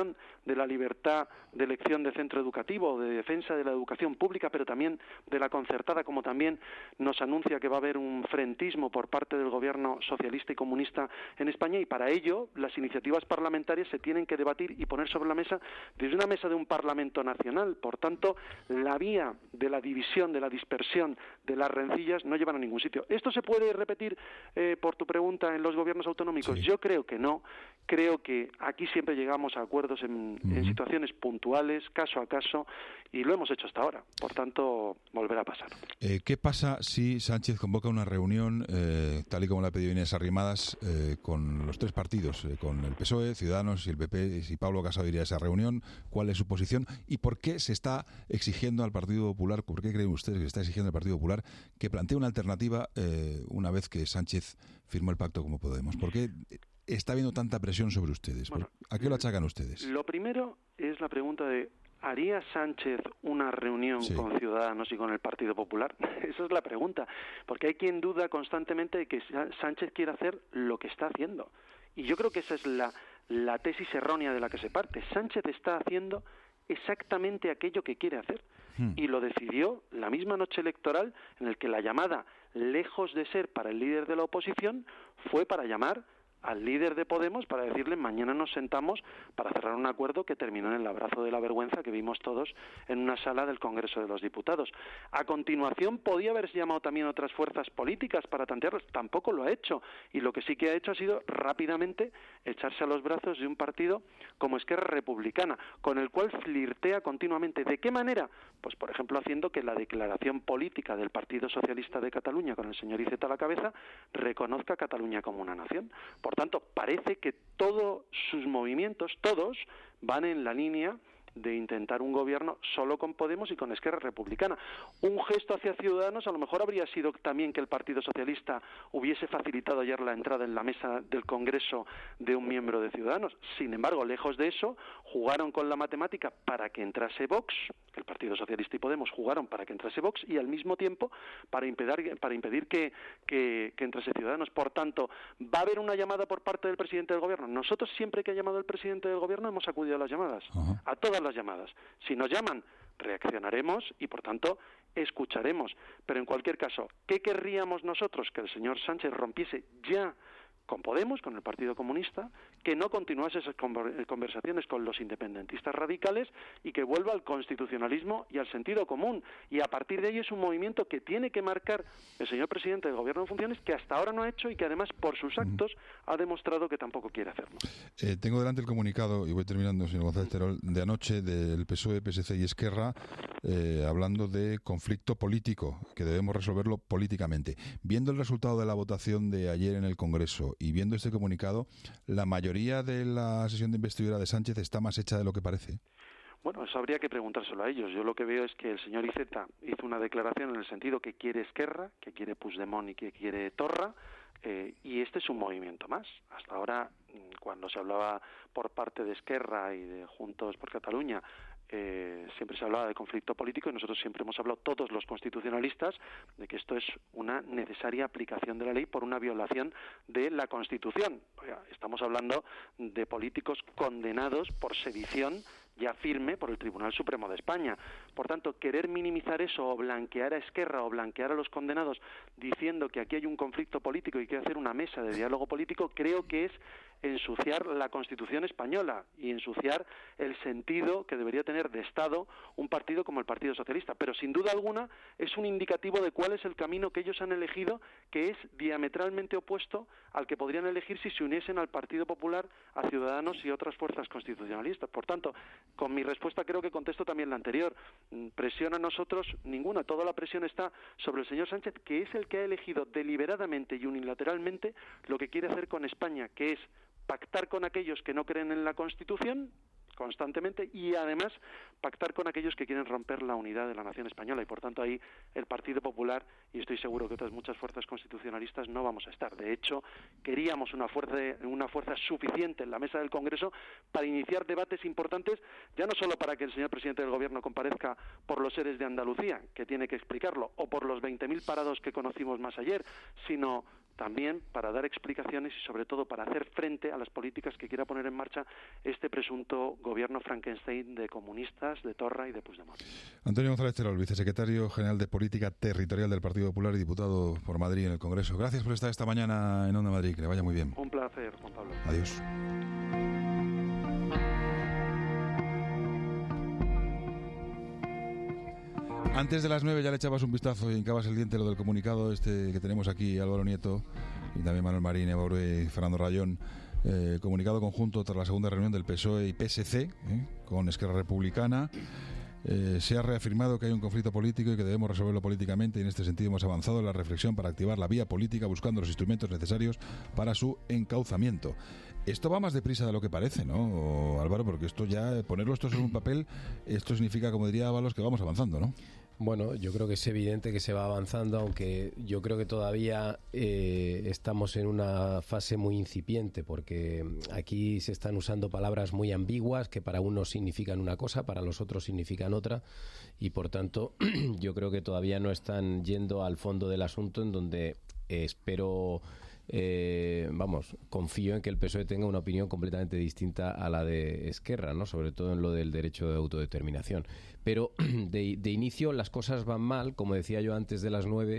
T: de la libertad de elección de centro educativo, de defensa de la educación pública, pero también de la concertada, como también nos anuncia que va a haber un frentismo por parte del gobierno socialista y comunista en España, y para ello las iniciativas parlamentarias se tienen que debatir y poner sobre la mesa desde una mesa de un Parlamento nacional. Por tanto, la vía de la división, de la dispersión, de las rencillas no llevan a ningún sitio. ¿Esto se puede repetir, eh, por tu pregunta, en los gobiernos autonómicos? Sí. Yo creo que no. Creo que aquí siempre llegamos a acuerdos en, uh-huh. en situaciones puntuales, caso a caso, y lo hemos hecho hasta ahora. Por tanto, volverá a pasar.
C: Eh, ¿Qué pasa si Sánchez convoca una reunión, eh, tal y como la ha pedido Inés Arrimadas, eh, con los tres partidos, eh, con el P S O E, Ciudadanos y el P P? Y si Pablo Casado iría a esa reunión, ¿cuál es su posición? ¿Y por qué se está exigiendo al Partido Popular, por qué creen ustedes que se está exigiendo al Partido Popular que plantee una alternativa eh, una vez que Sánchez firmó el pacto como Podemos? ¿Por qué está habiendo tanta presión sobre ustedes? Bueno, ¿a qué lo achacan ustedes?
T: Lo primero es la pregunta de ¿haría Sánchez una reunión sí. con Ciudadanos y con el Partido Popular? Esa es la pregunta, porque hay quien duda constantemente de que Sánchez quiere hacer lo que está haciendo. Y yo creo que esa es la, la tesis errónea de la que se parte. Sánchez está haciendo exactamente aquello que quiere hacer. Hmm. Y lo decidió la misma noche electoral, en el que la llamada, lejos de ser para el líder de la oposición, fue para llamar al líder de Podemos para decirle mañana nos sentamos para cerrar un acuerdo que terminó en el abrazo de la vergüenza que vimos todos en una sala del Congreso de los Diputados. A continuación podía haberse llamado también otras fuerzas políticas para tantearlos, tampoco lo ha hecho, y lo que sí que ha hecho ha sido rápidamente echarse a los brazos de un partido como Esquerra Republicana, con el cual flirtea continuamente. ¿De qué manera? Pues por ejemplo haciendo que la declaración política del Partido Socialista de Cataluña, con el señor Iceta a la cabeza, reconozca a Cataluña como una nación. Por tanto, parece que todos sus movimientos, todos, van en la línea de intentar un gobierno solo con Podemos y con Esquerra Republicana. Un gesto hacia Ciudadanos a lo mejor habría sido también que el Partido Socialista hubiese facilitado ayer la entrada en la mesa del Congreso de un miembro de Ciudadanos. Sin embargo, lejos de eso, jugaron con la matemática para que entrase Vox, el Partido Socialista y Podemos jugaron para que entrase Vox, y al mismo tiempo para impedir, para impedir que, que, que entrase Ciudadanos. Por tanto, ¿va a haber una llamada por parte del presidente del Gobierno? Nosotros siempre que ha llamado el presidente del Gobierno hemos acudido a las llamadas, uh-huh. a todas las llamadas. Si nos llaman, reaccionaremos y, por tanto, escucharemos. Pero, en cualquier caso, ¿qué querríamos nosotros? Que el señor Sánchez rompiese ya con Podemos, con el Partido Comunista, que no continuase esas conversaciones con los independentistas radicales y que vuelva al constitucionalismo y al sentido común. Y a partir de ahí es un movimiento que tiene que marcar el señor presidente del Gobierno en funciones, que hasta ahora no ha hecho y que además por sus actos ha demostrado que tampoco quiere hacerlo.
C: Eh, tengo delante el comunicado, y voy terminando, señor González Terol, de anoche del P S O E, P S C y Esquerra, eh, hablando de conflicto político, que debemos resolverlo políticamente. Viendo el resultado de la votación de ayer en el Congreso y viendo este comunicado, ¿la mayoría de la sesión de investidura de Sánchez está más hecha de lo que parece?
T: Bueno, eso habría que preguntárselo a ellos. Yo lo que veo es que el señor Iceta hizo una declaración en el sentido que quiere Esquerra, que quiere Puigdemont y que quiere Torra, eh, y este es un movimiento más. Hasta ahora, cuando se hablaba por parte de Esquerra y de Juntos por Cataluña, Eh, siempre se hablaba de conflicto político, y nosotros siempre hemos hablado, todos los constitucionalistas, de que esto es una necesaria aplicación de la ley por una violación de la Constitución. Estamos hablando de políticos condenados por sedición ya firme por el Tribunal Supremo de España. Por tanto, querer minimizar eso o blanquear a Esquerra o blanquear a los condenados diciendo que aquí hay un conflicto político y que hay que hacer una mesa de diálogo político, creo que es ensuciar la Constitución española y ensuciar el sentido que debería tener de Estado un partido como el Partido Socialista. Pero sin duda alguna es un indicativo de cuál es el camino que ellos han elegido, que es diametralmente opuesto al que podrían elegir si se uniesen al Partido Popular, a Ciudadanos y otras fuerzas constitucionalistas. Por tanto, con mi respuesta creo que contesto también la anterior. Presión a nosotros ninguna, toda la presión está sobre el señor Sánchez, que es el que ha elegido deliberadamente y unilateralmente lo que quiere hacer con España, que es pactar con aquellos que no creen en la Constitución constantemente y además pactar con aquellos que quieren romper la unidad de la nación española, y por tanto ahí el Partido Popular, y estoy seguro que otras muchas fuerzas constitucionalistas, no vamos a estar. De hecho, queríamos una fuerza, una fuerza suficiente en la mesa del Congreso para iniciar debates importantes, ya no solo para que el señor presidente del Gobierno comparezca por los seres de Andalucía, que tiene que explicarlo, o por los veinte mil parados que conocimos más ayer, sino también para dar explicaciones y sobre todo para hacer frente a las políticas que quiera poner en marcha este presunto gobierno Frankenstein de comunistas, de Torra y de Puigdemont.
C: Antonio González Terol, vicesecretario general de Política Territorial del Partido Popular y diputado por Madrid en el Congreso. Gracias por estar esta mañana en Onda Madrid, que le vaya muy bien.
T: Un placer, Juan Pablo.
C: Adiós. Antes de las nueve ya le echabas un vistazo y hincabas el diente lo del comunicado este que tenemos aquí, Álvaro Nieto y también Manuel Marín, Eva Ure y Fernando Rayón. Eh, comunicado conjunto tras la segunda reunión del P S O E y P S C eh, con Esquerra Republicana. Eh, se ha reafirmado que hay un conflicto político y que debemos resolverlo políticamente, y en este sentido hemos avanzado en la reflexión para activar la vía política buscando los instrumentos necesarios para su encauzamiento. Esto va más deprisa de lo que parece, ¿no, Álvaro? Porque esto ya, ponerlo esto en un papel, esto significa, como diría Ábalos, que vamos avanzando, ¿no?
G: Bueno, yo creo que es evidente que se va avanzando, aunque yo creo que todavía eh, estamos en una fase muy incipiente, porque aquí se están usando palabras muy ambiguas que para unos significan una cosa, para los otros significan otra, y por tanto yo creo que todavía no están yendo al fondo del asunto, en donde eh, espero... Eh, vamos, confío en que el P S O E tenga una opinión completamente distinta a la de Esquerra, ¿no? Sobre todo en lo del derecho de autodeterminación. Pero de, de inicio las cosas van mal, como decía yo antes de las nueve,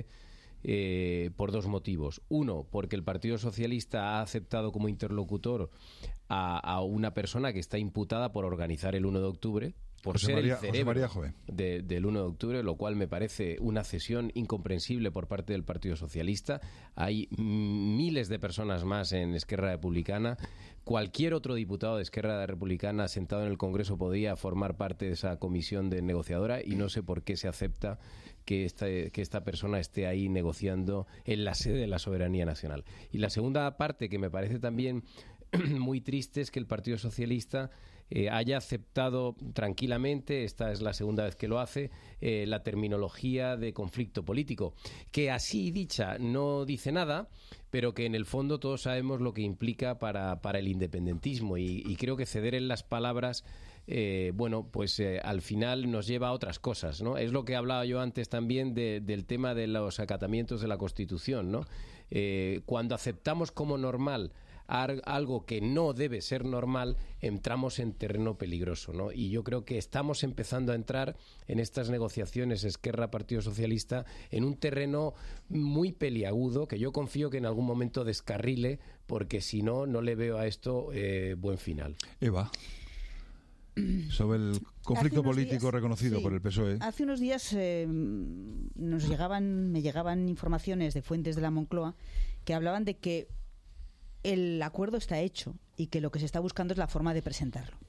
G: eh, por dos motivos. Uno, porque el Partido Socialista ha aceptado como interlocutor a, a una persona que está imputada por organizar el uno de octubre, por
C: José
G: ser
C: María,
G: el cerebro
C: José María Jové.
G: de, del uno de octubre, lo cual me parece una cesión incomprensible por parte del Partido Socialista. Hay miles de personas más en Esquerra Republicana. Cualquier otro diputado de Esquerra Republicana sentado en el Congreso podía formar parte de esa comisión de negociadora, y no sé por qué se acepta que esta, que esta persona esté ahí negociando en la sede de la soberanía nacional. Y la segunda parte, que me parece también muy triste, es que el Partido Socialista Eh, haya aceptado tranquilamente, esta es la segunda vez que lo hace, eh, la terminología de conflicto político, que así dicha no dice nada, pero que en el fondo todos sabemos lo que implica para, para el independentismo, y, y creo que ceder en las palabras Eh, bueno, pues eh, al final nos lleva a otras cosas, ¿no? Es lo que hablaba yo antes también de, del tema de los acatamientos de la Constitución, ¿no? Eh, cuando aceptamos como normal algo que no debe ser normal, entramos en terreno peligroso, ¿no? Y yo creo que estamos empezando a entrar en estas negociaciones Esquerra-Partido Socialista en un terreno muy peliagudo, que yo confío que en algún momento descarrile, porque si no, no le veo a esto eh, buen final.
C: Eva, sobre el conflicto político días, reconocido sí, por el P S O E.
F: Hace unos días eh, nos llegaban, me llegaban informaciones de fuentes de la Moncloa que hablaban de que el acuerdo está hecho y que lo que se está buscando es la forma de presentarlo.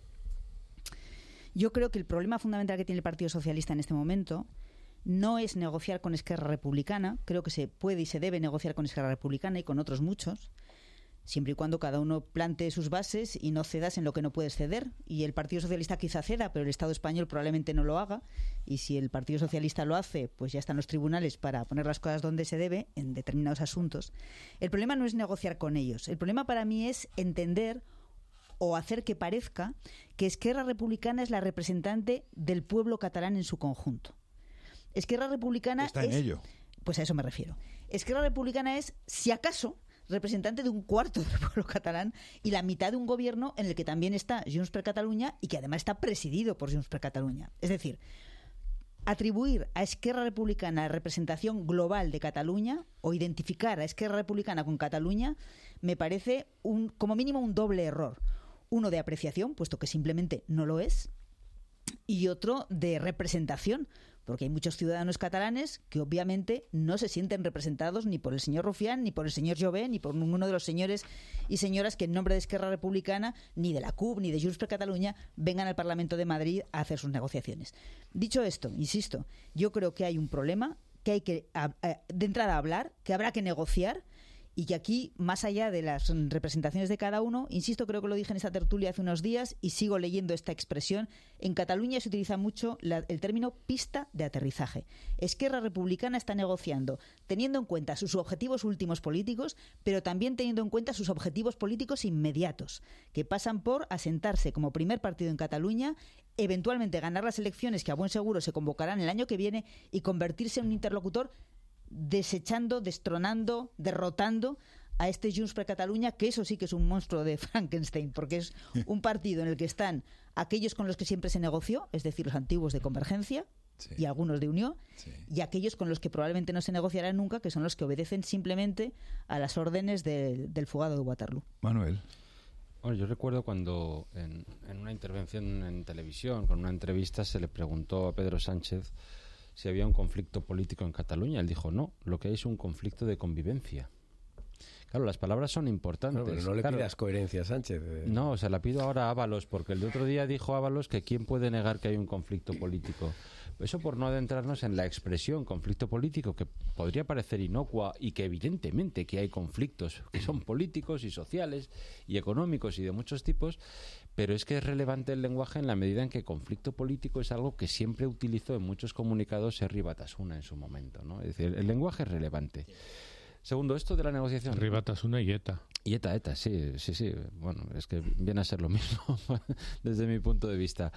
F: Yo creo que el problema fundamental que tiene el Partido Socialista en este momento no es negociar con Esquerra Republicana. Creo que se puede y se debe negociar con Esquerra Republicana y con otros muchos, siempre y cuando cada uno plantee sus bases y no cedas en lo que no puedes ceder. Y el Partido Socialista quizá ceda, pero el Estado español probablemente no lo haga. Y si el Partido Socialista lo hace, pues ya están los tribunales para poner las cosas donde se debe en determinados asuntos. El problema no es negociar con ellos. El problema para mí es entender o hacer que parezca que Esquerra Republicana es la representante del pueblo catalán en su conjunto. Esquerra Republicana
C: está en
F: es,
C: ello.
F: Pues a eso me refiero. Esquerra Republicana es, si acaso, representante de un cuarto del pueblo catalán y la mitad de un gobierno en el que también está Junts per Catalunya y que además está presidido por Junts per Catalunya. Es decir, atribuir a Esquerra Republicana la representación global de Cataluña o identificar a Esquerra Republicana con Cataluña me parece un, como mínimo un doble error. Uno de apreciación, puesto que simplemente no lo es, y otro de representación, porque hay muchos ciudadanos catalanes que obviamente no se sienten representados ni por el señor Rufián, ni por el señor Jové, ni por ninguno de los señores y señoras que en nombre de Esquerra Republicana, ni de la C U P, ni de Junts per Catalunya, vengan al Parlamento de Madrid a hacer sus negociaciones. Dicho esto, insisto, yo creo que hay un problema, que hay que a, a, de entrada hablar, que habrá que negociar, y que aquí, más allá de las representaciones de cada uno, insisto, creo que lo dije en esta tertulia hace unos días y sigo leyendo esta expresión, en Cataluña se utiliza mucho la, el término pista de aterrizaje. Esquerra Republicana está negociando teniendo en cuenta sus objetivos últimos políticos, pero también teniendo en cuenta sus objetivos políticos inmediatos, que pasan por asentarse como primer partido en Cataluña, eventualmente ganar las elecciones que a buen seguro se convocarán el año que viene y convertirse en un interlocutor desechando, destronando, derrotando a este Junts per Catalunya, que eso sí que es un monstruo de Frankenstein, porque es un partido en el que están aquellos con los que siempre se negoció, es decir, los antiguos de Convergencia, sí, y algunos de Unió, sí, y aquellos con los que probablemente no se negociará nunca, que son los que obedecen simplemente a las órdenes de, del fugado de Waterloo.
C: Manuel.
I: Bueno, yo recuerdo cuando en, en una intervención en televisión, con una entrevista, se le preguntó a Pedro Sánchez si había un conflicto político en Cataluña. Él dijo, no, lo que hay es un conflicto de convivencia. Claro, las palabras son importantes.
G: No, pero no le
I: claro,
G: pidas coherencia a Sánchez. Eh.
I: No, se la pido ahora a Ábalos, porque el otro día dijo Ábalos que quién puede negar que hay un conflicto político. Eso por no adentrarnos en la expresión conflicto político, que podría parecer inocua y que evidentemente que hay conflictos que son políticos y sociales y económicos y de muchos tipos, pero es que es relevante el lenguaje en la medida en que conflicto político es algo que siempre utilizó en muchos comunicados Herri Batasuna en su momento, ¿no? Es decir, el lenguaje es relevante. Segundo, esto de la negociación.
H: Herri Batasuna y ETA.
I: Y ETA, ETA, sí, sí, sí. Bueno, es que viene a ser lo mismo desde mi punto de vista.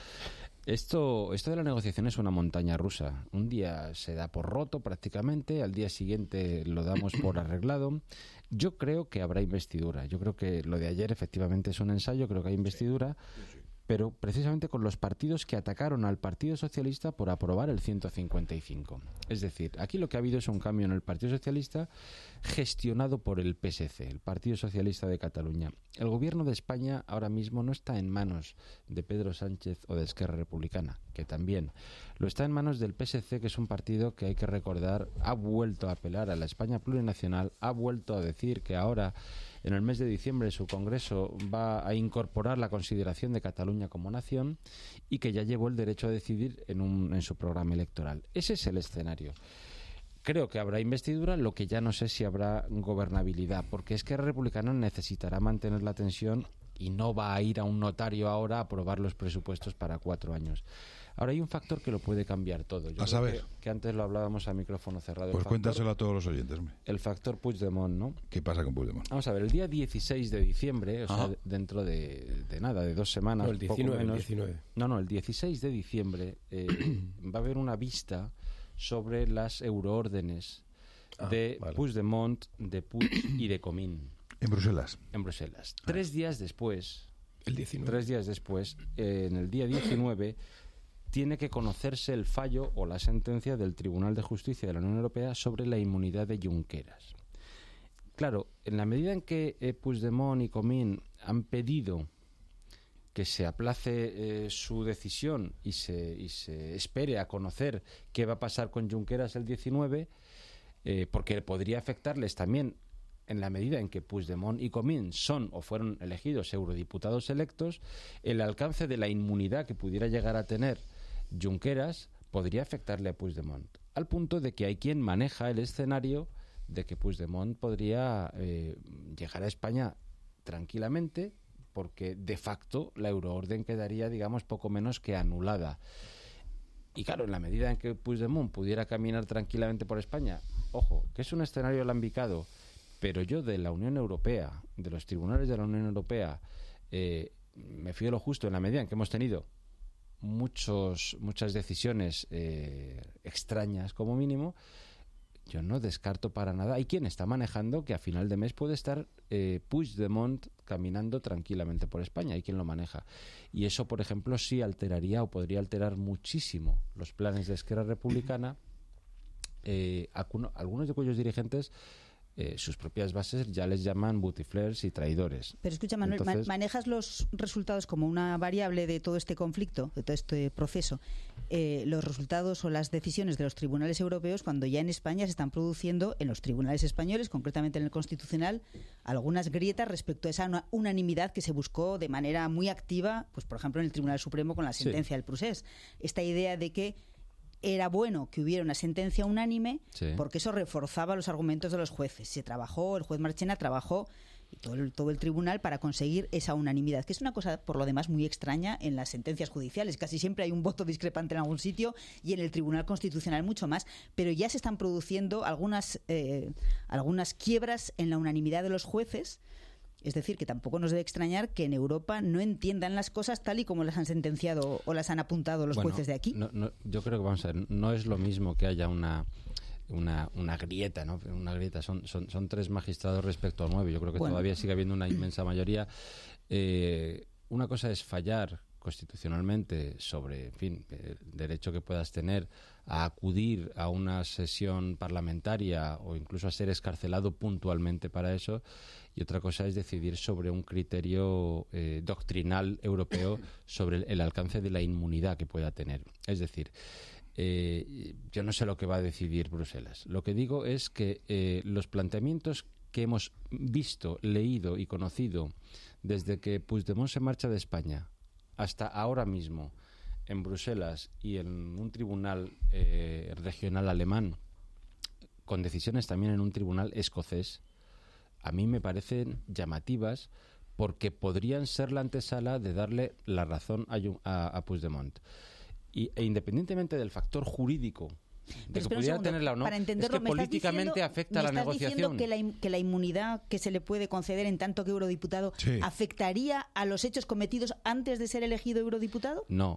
I: Esto, esto de la negociación es una montaña rusa. Un día se da por roto prácticamente, al día siguiente lo damos por arreglado. Yo creo que habrá investidura. Yo creo que lo de ayer efectivamente es un ensayo, creo que hay investidura. Pero precisamente con los partidos que atacaron al Partido Socialista por aprobar el ciento cincuenta y cinco. Es decir, aquí lo que ha habido es un cambio en el Partido Socialista gestionado por el P S C, el Partido Socialista de Cataluña. El gobierno de España ahora mismo no está en manos de Pedro Sánchez o de Esquerra Republicana, que también lo está en manos del P S C, que es un partido que hay que recordar ha vuelto a apelar a la España plurinacional, ha vuelto a decir que ahora en el mes de diciembre su Congreso va a incorporar la consideración de Cataluña como nación y que ya llevó el derecho a decidir en, un, en su programa electoral. Ese es el escenario. Creo que habrá investidura, lo que ya no sé si habrá gobernabilidad, porque es que el republicano necesitará mantener la tensión y no va a ir a un notario ahora a aprobar los presupuestos para cuatro años. Ahora hay un factor que lo puede cambiar todo. Yo
C: a saber.
I: Que, que antes lo hablábamos a micrófono cerrado.
C: Pues cuéntaselo a todos los oyentes. Hombre.
I: El factor Puigdemont, ¿no?
C: ¿Qué pasa con Puigdemont?
I: Vamos a ver, el día dieciséis de diciembre, o
C: Ajá.
I: sea, dentro de, de nada, de dos semanas,
G: no, el diecinueve,
I: poco menos,
G: el diecinueve.
I: No, no, el dieciséis de diciembre eh, va a haber una vista sobre las euroórdenes ah, de vale. Puigdemont, de Puig y de Comín.
C: En Bruselas.
I: En Bruselas. Ah. Tres días después,
G: el diecinueve.
I: Tres días después, eh, en el día diecinueve, tiene que conocerse el fallo o la sentencia del Tribunal de Justicia de la Unión Europea sobre la inmunidad de Junqueras. Claro, en la medida en que eh, Puigdemont y Comín han pedido que se aplace eh, su decisión y se, y se espere a conocer qué va a pasar con Junqueras el diecinueve, eh, porque podría afectarles también en la medida en que Puigdemont y Comín son o fueron elegidos eurodiputados electos, el alcance de la inmunidad que pudiera llegar a tener Junqueras podría afectarle a Puigdemont, al punto de que hay quien maneja el escenario de que Puigdemont podría eh, llegar a España tranquilamente, porque de facto la euroorden quedaría, digamos, poco menos que anulada. Y claro, en la medida en que Puigdemont pudiera caminar tranquilamente por España, ojo, que es un escenario alambicado, pero yo de la Unión Europea, de los tribunales de la Unión Europea, eh, me fío lo justo en la medida en que hemos tenido muchos muchas decisiones eh, extrañas como mínimo. Yo no descarto para nada. Hay quien está manejando que a final de mes puede estar eh, Puigdemont caminando tranquilamente por España. Hay quien lo maneja. Y eso, por ejemplo, sí alteraría o podría alterar muchísimo los planes de Esquerra Republicana, eh, alguno, algunos de cuyos dirigentes Eh, sus propias bases ya les llaman butiflers y traidores.
F: Pero escucha, Manuel, Entonces, ¿manejas los resultados como una variable de todo este conflicto, de todo este proceso? Eh, los resultados o las decisiones de los tribunales europeos, cuando ya en España se están produciendo, en los tribunales españoles, concretamente en el Constitucional, algunas grietas respecto a esa unanimidad que se buscó de manera muy activa, pues por ejemplo en el Tribunal Supremo con la sentencia sí. del Procés. Esta idea de que era bueno que hubiera una sentencia unánime sí. porque eso reforzaba los argumentos de los jueces. Se trabajó, el juez Marchena trabajó y todo el, todo el tribunal para conseguir esa unanimidad, que es una cosa por lo demás muy extraña en las sentencias judiciales. Casi siempre hay un voto discrepante en algún sitio y en el Tribunal Constitucional mucho más, pero ya se están produciendo algunas, eh, algunas quiebras en la unanimidad de los jueces. Es decir, que tampoco nos debe extrañar que en Europa no entiendan las cosas tal y como las han sentenciado o las han apuntado los
I: bueno,
F: jueces de aquí.
I: No, no, yo creo que vamos a ver, no es lo mismo que haya una una, una grieta, ¿no? Una grieta, son, son, son tres magistrados respecto a nueve. Yo creo que bueno. todavía sigue habiendo una inmensa mayoría. Eh, una cosa es fallar constitucionalmente sobre, en fin, el derecho que puedas tener a acudir a una sesión parlamentaria o incluso a ser excarcelado puntualmente para eso, y otra cosa es decidir sobre un criterio eh, doctrinal europeo sobre el, el alcance de la inmunidad que pueda tener. Es decir, eh, yo no sé lo que va a decidir Bruselas. Lo que digo es que eh, los planteamientos que hemos visto, leído y conocido desde que Puigdemont se marcha de España hasta ahora mismo en Bruselas y en un tribunal eh, regional alemán, con decisiones también en un tribunal escocés, a mí me parecen llamativas porque podrían ser la antesala de darle la razón a, a, a Puigdemont. Y, e independientemente del factor jurídico de que pudiera tenerla o no, es que políticamente diciendo, afecta a la negociación.
F: Que la, que la inmunidad que se le puede conceder en tanto que eurodiputado sí. afectaría a los hechos cometidos antes de ser elegido eurodiputado?
I: No,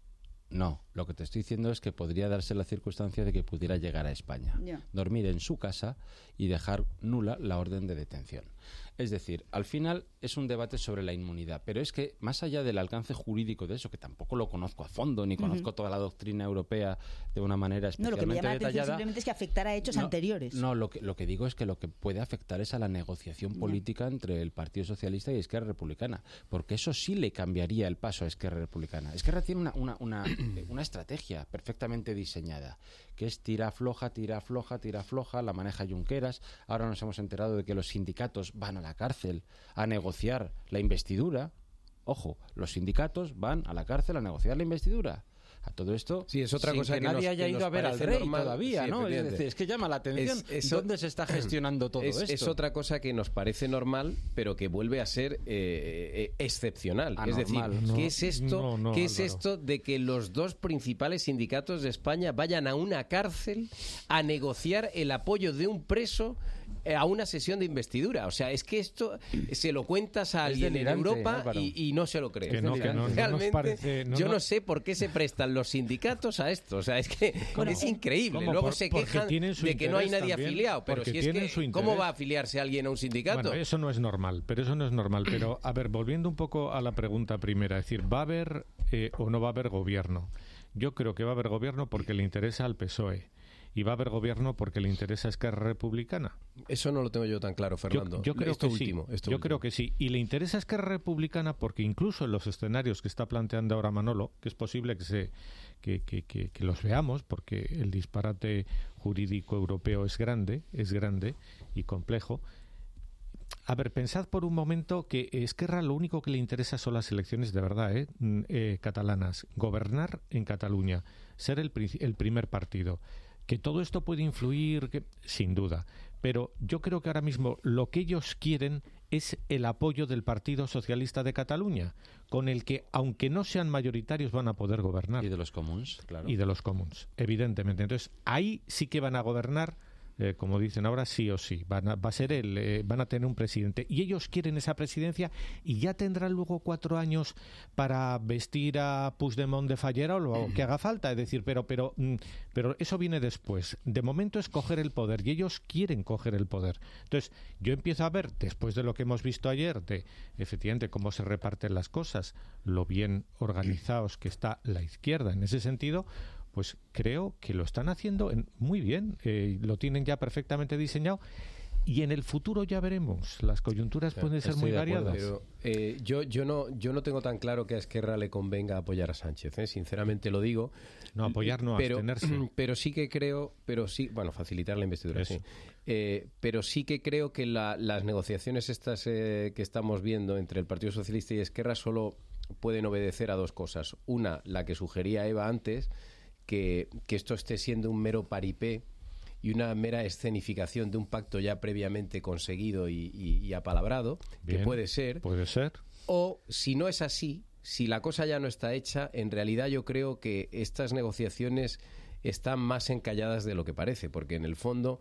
I: no. Lo que te estoy diciendo es que podría darse la circunstancia de que pudiera llegar a España, yeah. dormir en su casa y dejar nula la orden de detención. Es decir, al final es un debate sobre la inmunidad, pero es que más allá del alcance jurídico de eso, que tampoco lo conozco a fondo, ni conozco uh-huh. toda la doctrina europea de una manera especialmente detallada. No, lo que me llama la atención
F: simplemente es que afectará a hechos
I: no,
F: anteriores.
I: No, lo que, lo que digo es que lo que puede afectar es a la negociación política yeah. entre el Partido Socialista y Esquerra Republicana, porque eso sí le cambiaría el paso a Esquerra Republicana. Esquerra tiene una, una, una, una estrategia perfectamente diseñada, que es tira floja, tira floja, tira floja, la maneja Junqueras. Ahora nos hemos enterado de que los sindicatos van a la cárcel a negociar la investidura. Ojo, los sindicatos van a la cárcel a negociar la investidura. A todo esto,
G: sí, es otra
I: sin
G: cosa
I: que,
G: que
I: nadie
G: nos,
I: haya
G: que
I: ido a ver al rey normal, todavía,
G: sí,
I: ¿no? Es, decir, es que llama la atención es, es, dónde se está gestionando todo
G: es,
I: esto.
G: Es otra cosa que nos parece normal, pero que vuelve a ser eh, excepcional.
I: Anormal.
G: Es decir,
I: No,
G: ¿qué es esto?
I: no, no,
G: ¿Qué es
I: Álvaro.
G: esto de que los dos principales sindicatos de España vayan a una cárcel a negociar el apoyo de un preso a una sesión de investidura? O sea, es que esto se lo cuentas a alguien en Europa y, y no se lo cree.
H: Que no, que no,
G: Realmente,
H: no parece, no,
G: yo
H: no.
G: no sé por qué se prestan los sindicatos a esto. O sea, es que bueno, es increíble.
H: ¿cómo?
G: Luego
H: Por,
G: se quejan de que no hay nadie
H: también,
G: afiliado. Pero si es que, ¿cómo va a afiliarse alguien a un sindicato?
H: Bueno, eso no es normal, pero eso no es normal. Pero, a ver, volviendo un poco a la pregunta primera, es decir, ¿va a haber eh, o no va a haber gobierno? Yo creo que va a haber gobierno porque le interesa al P S O E. Y va a haber gobierno porque le interesa a Esquerra Republicana.
G: Eso no lo tengo yo tan claro, Fernando.
H: Yo, yo creo
G: esto
H: que
G: último,
H: sí.
G: Esto
H: yo
G: último.
H: creo que sí. Y le interesa a Esquerra Republicana porque incluso en los escenarios que está planteando ahora Manolo, que es posible que se que, que, que, que los veamos, porque el disparate jurídico europeo es grande, es grande y complejo. A ver, pensad por un momento que Esquerra lo único que le interesa son las elecciones de verdad, ¿eh? Eh, catalanas, gobernar en Cataluña, ser el, el primer partido. Que todo esto puede influir, que, sin duda, pero yo creo que ahora mismo lo que ellos quieren es el apoyo del Partido Socialista de Cataluña, con el que, aunque no sean mayoritarios, van a poder gobernar.
I: Y de los comuns, claro.
H: Y de los comuns, evidentemente. Entonces, ahí sí que van a gobernar, eh, como dicen ahora, sí o sí. Van a, va a ser el, eh, van a tener un presidente. Y ellos quieren esa presidencia y ya tendrán luego cuatro años para vestir a Puigdemont de fallera o lo que haga falta. Es decir, pero, pero, pero eso viene después. De momento es coger el poder y ellos quieren coger el poder. Entonces, yo empiezo a ver, después de lo que hemos visto ayer, de efectivamente cómo se reparten las cosas, lo bien organizados que está la izquierda en ese sentido, pues creo que lo están haciendo en, muy bien, eh, lo tienen ya perfectamente diseñado y en el futuro ya veremos, las coyunturas sí, pueden ser muy variadas.
G: Pero eh, yo, yo, no, yo no tengo tan claro que a Esquerra le convenga apoyar a Sánchez, ¿eh? Sinceramente lo digo.
H: No, apoyar no,
G: pero,
H: abstenerse.
G: Pero sí que creo, pero sí, bueno, facilitar la investidura, Eso. sí. Eh, pero sí que creo que la, las negociaciones estas eh, que estamos viendo entre el Partido Socialista y Esquerra solo pueden obedecer a dos cosas. Una, la que sugería Eva antes, Que, que esto esté siendo un mero paripé y una mera escenificación de un pacto ya previamente conseguido y, y, y apalabrado, Bien, que puede ser.
H: Puede ser.
G: O, si no es así, si la cosa ya no está hecha, en realidad yo creo que estas negociaciones están más encalladas de lo que parece, porque en el fondo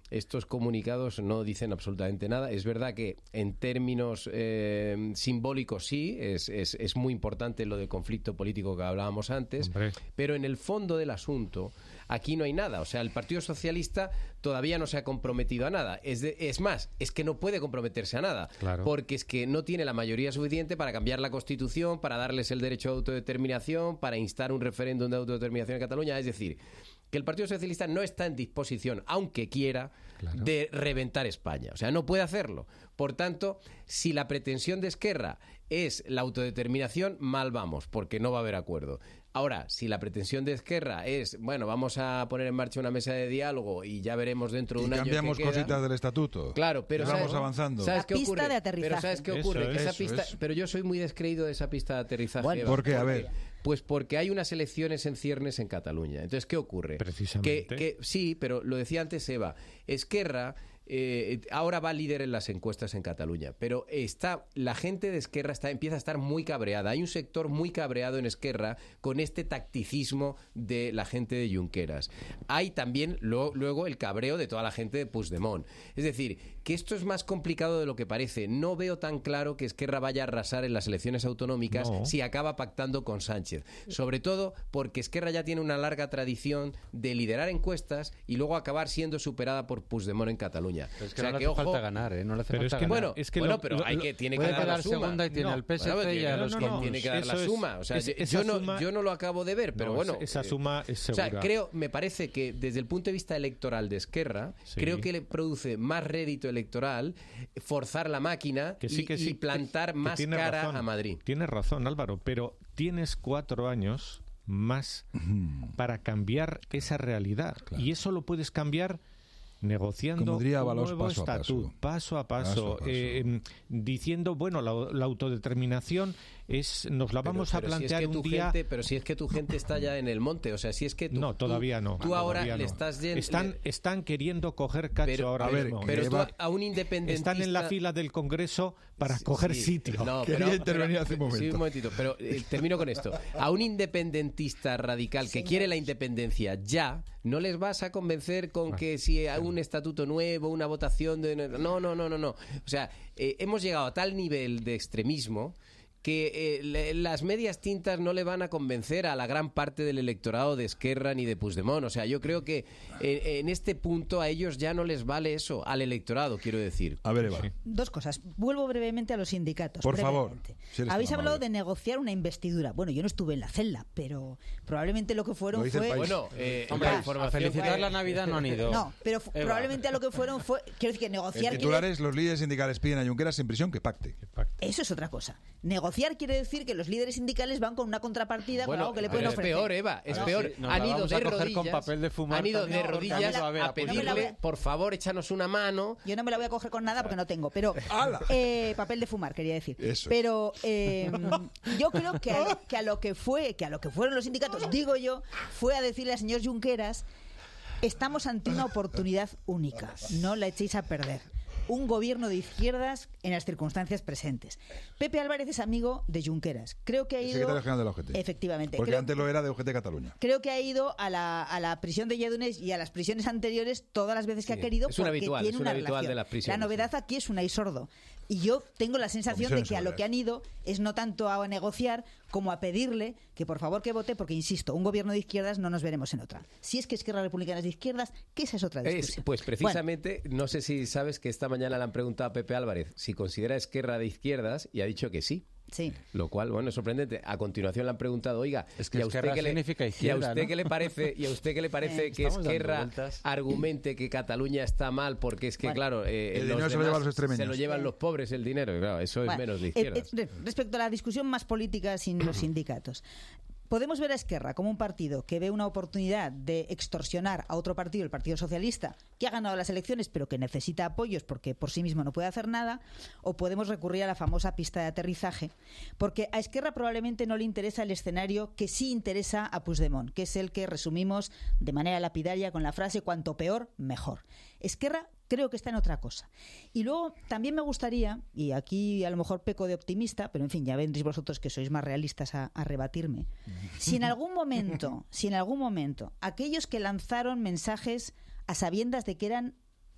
G: estos comunicados no dicen absolutamente nada. Es verdad que en términos eh, simbólicos sí, es, es, es muy importante lo del conflicto político que hablábamos antes, Hombre. pero en el fondo del asunto aquí no hay nada. O sea, el Partido Socialista todavía no se ha comprometido a nada. Es, de, es más, es que no puede comprometerse a nada, claro. porque es que no tiene la mayoría suficiente para cambiar la Constitución, para darles el derecho a autodeterminación, para instar un referéndum de autodeterminación en Cataluña. Es decir, que el Partido Socialista no está en disposición, aunque quiera, claro. de reventar España. O sea, no puede hacerlo. Por tanto, si la pretensión de Esquerra es la autodeterminación, mal vamos, porque no va a haber acuerdo. Ahora, si la pretensión de Esquerra es, bueno, vamos a poner en marcha una mesa de diálogo y ya veremos dentro de un
C: y
G: año
C: cambiamos
G: qué queda,
C: cositas del estatuto.
G: Claro, pero
C: vamos
G: ¿sabes,
C: avanzando.
G: ¿sabes
F: la
G: qué
F: pista
G: ocurre?
F: de aterrizaje.
G: Pero ¿sabes qué ocurre?
C: Eso
G: que esa
C: es,
G: pista,
C: es.
G: pero yo soy muy descreído de esa pista de aterrizaje.
C: Bueno, ¿por qué? A ver.
G: Pues porque hay unas elecciones en ciernes en Cataluña. Entonces, ¿qué ocurre?
H: Precisamente.
G: Que, que, sí, pero lo decía antes Eva. Esquerra eh, ahora va líder en las encuestas en Cataluña, pero está la gente de Esquerra está, empieza a estar muy cabreada. Hay un sector muy cabreado en Esquerra con este tacticismo de la gente de Junqueras. Hay también lo, luego el cabreo de toda la gente de Puigdemont. Es decir, que esto es más complicado de lo que parece. No veo tan claro que Esquerra vaya a arrasar en las elecciones autonómicas no. si acaba pactando con Sánchez. Sobre todo porque Esquerra ya tiene una larga tradición de liderar encuestas y luego acabar siendo superada por Puigdemont en Cataluña.
I: Pero es que
G: o sea,
I: no le
G: que,
I: hace
G: ojo,
I: falta ganar, ¿eh? No le hace
G: pero
I: falta
G: es que,
I: ganar.
G: Bueno, es que bueno lo, pero lo, hay que, tiene que dar la suma.
I: segunda y tiene
G: no,
I: al P S C
G: bueno,
I: y a los
G: no, no,
I: comunes.
G: Tiene que dar la
H: es,
G: suma. O sea,
H: es,
G: yo, no,
H: suma,
G: yo no lo acabo de ver, pero
H: no,
G: bueno.
H: Esa suma es segura.
G: O sea, creo, me parece que desde el punto de vista electoral de Esquerra, sí. creo que le produce más rédito electoral forzar la máquina
H: que sí, que
G: y,
H: sí,
G: y plantar
H: que,
G: más
H: que
G: cara
H: razón,
G: a Madrid.
H: Tienes razón, Álvaro, pero tienes cuatro años más para cambiar esa realidad. Claro. Y eso lo puedes cambiar negociando un nuevo
C: paso
H: estatuto, paso a paso, paso, a paso. Eh, diciendo, bueno, la, la autodeterminación es nos la vamos
G: pero, pero
H: a plantear
G: si es que
H: un
G: tu
H: día...
G: Gente, pero si es que tu gente está ya en el monte, o sea, si es que tú,
H: no, todavía no.
G: Tú, tú ahora
H: todavía
G: le
H: no.
G: estás yendo...
H: Están, están queriendo coger cacho
G: pero,
H: ahora
G: a ver,
H: mismo.
G: Pero tú a, a un independentista...
H: Están en la fila del Congreso para sí, coger
G: sí,
H: sitio.
G: No,
C: Quería
G: pero,
C: intervenir
G: pero,
C: hace un momento.
G: Sí, un momentito, pero eh, termino con esto. A un independentista radical que Señor. quiere la independencia ya, no les vas a convencer con que si hay un estatuto nuevo, una votación de... No, no, no, no, no. O sea, eh, hemos llegado a tal nivel de extremismo que eh, le, las medias tintas no le van a convencer a la gran parte del electorado de Esquerra ni de Puigdemont. O sea, yo creo que eh, en este punto a ellos ya no les vale eso, al electorado, quiero decir.
C: A ver, Eva.
F: Sí. Dos cosas. Vuelvo brevemente a los sindicatos.
C: Por favor.
F: Si Habéis hablado de negociar una investidura. Bueno, yo no estuve en la celda, pero probablemente lo que fueron
C: lo
F: fue...
G: Bueno, eh,
I: Hombre, a felicitar la Navidad no han ido.
F: No, pero Eva. probablemente a lo que fueron fue... Quiero decir que negociar...
C: En titulares, quiere... los líderes sindicales piden a Junqueras en prisión que pacte. que pacte.
F: Eso es otra cosa. Negociar quiere decir que los líderes sindicales van con una contrapartida
G: bueno,
F: con algo que le pueden
G: es
F: ofrecer.
G: Es peor, Eva, es
F: no,
G: peor.
I: Sí,
G: han ido de rodillas,
I: con papel de fumar
G: han ido de
I: también,
G: rodillas
F: no
G: a, a pedirle, no a... por favor, échanos una mano.
F: Yo no me la voy a coger con nada porque no tengo, pero eh, papel de fumar quería decir.
C: Eso.
F: Pero eh, yo creo que a, lo, que a lo que fue, que a lo que fueron los sindicatos, digo yo, fue a decirle al señor Junqueras, estamos ante una oportunidad única, no la echéis a perder. Un gobierno de izquierdas en las circunstancias presentes. Pepe Álvarez es amigo de Junqueras. Creo que ha ido...
C: El secretario general de la O G T.
F: Efectivamente.
C: Porque
F: creo,
C: antes lo era de O G T Cataluña.
F: Creo que ha ido a la, a la prisión de Lledoners y a las prisiones anteriores todas las veces que sí, ha querido
G: es un
F: porque
G: habitual,
F: tiene
G: es un
F: una
G: habitual
F: relación.
G: De las prisiones,
F: la novedad
G: sí.
F: aquí es Unai Sordo. Y yo tengo la sensación de que a lo que han ido es no tanto a negociar como a pedirle que por favor que vote, porque insisto, un gobierno de izquierdas no nos veremos en otra. Si es que Esquerra Republicana es de izquierdas, que esa es otra discusión.
G: Es, pues precisamente, bueno. No sé si sabes que esta mañana le han preguntado a Pepe Álvarez si considera Esquerra de izquierdas y ha dicho que sí.
F: Sí.
G: Lo cual, bueno, es sorprendente. A continuación le han preguntado, oiga,
I: es que
G: ¿y a usted qué le,
I: significa izquierda,
G: ¿y a usted
I: ¿no?
G: qué le parece, y a usted qué le parece eh, que Esquerra argumente que Cataluña está mal porque es que, bueno, claro, eh,
C: el
G: los
C: dinero se lo llevan los extremeños.
G: Se lo llevan los pobres el dinero, y claro, eso bueno, es menos de izquierdas.
F: Eh, eh, respecto a la discusión más política sin los sindicatos. Podemos ver a Esquerra como un partido que ve una oportunidad de extorsionar a otro partido, el Partido Socialista, que ha ganado las elecciones pero que necesita apoyos porque por sí mismo no puede hacer nada, o podemos recurrir a la famosa pista de aterrizaje, porque a Esquerra probablemente no le interesa el escenario que sí interesa a Puigdemont, que es el que resumimos de manera lapidaria con la frase cuanto peor, mejor. Esquerra creo que está en otra cosa. Y luego también me gustaría, y aquí a lo mejor peco de optimista, pero en fin, ya vendréis vosotros que sois más realistas a, a rebatirme, si en algún momento, si en algún momento, aquellos que lanzaron mensajes a sabiendas de que eran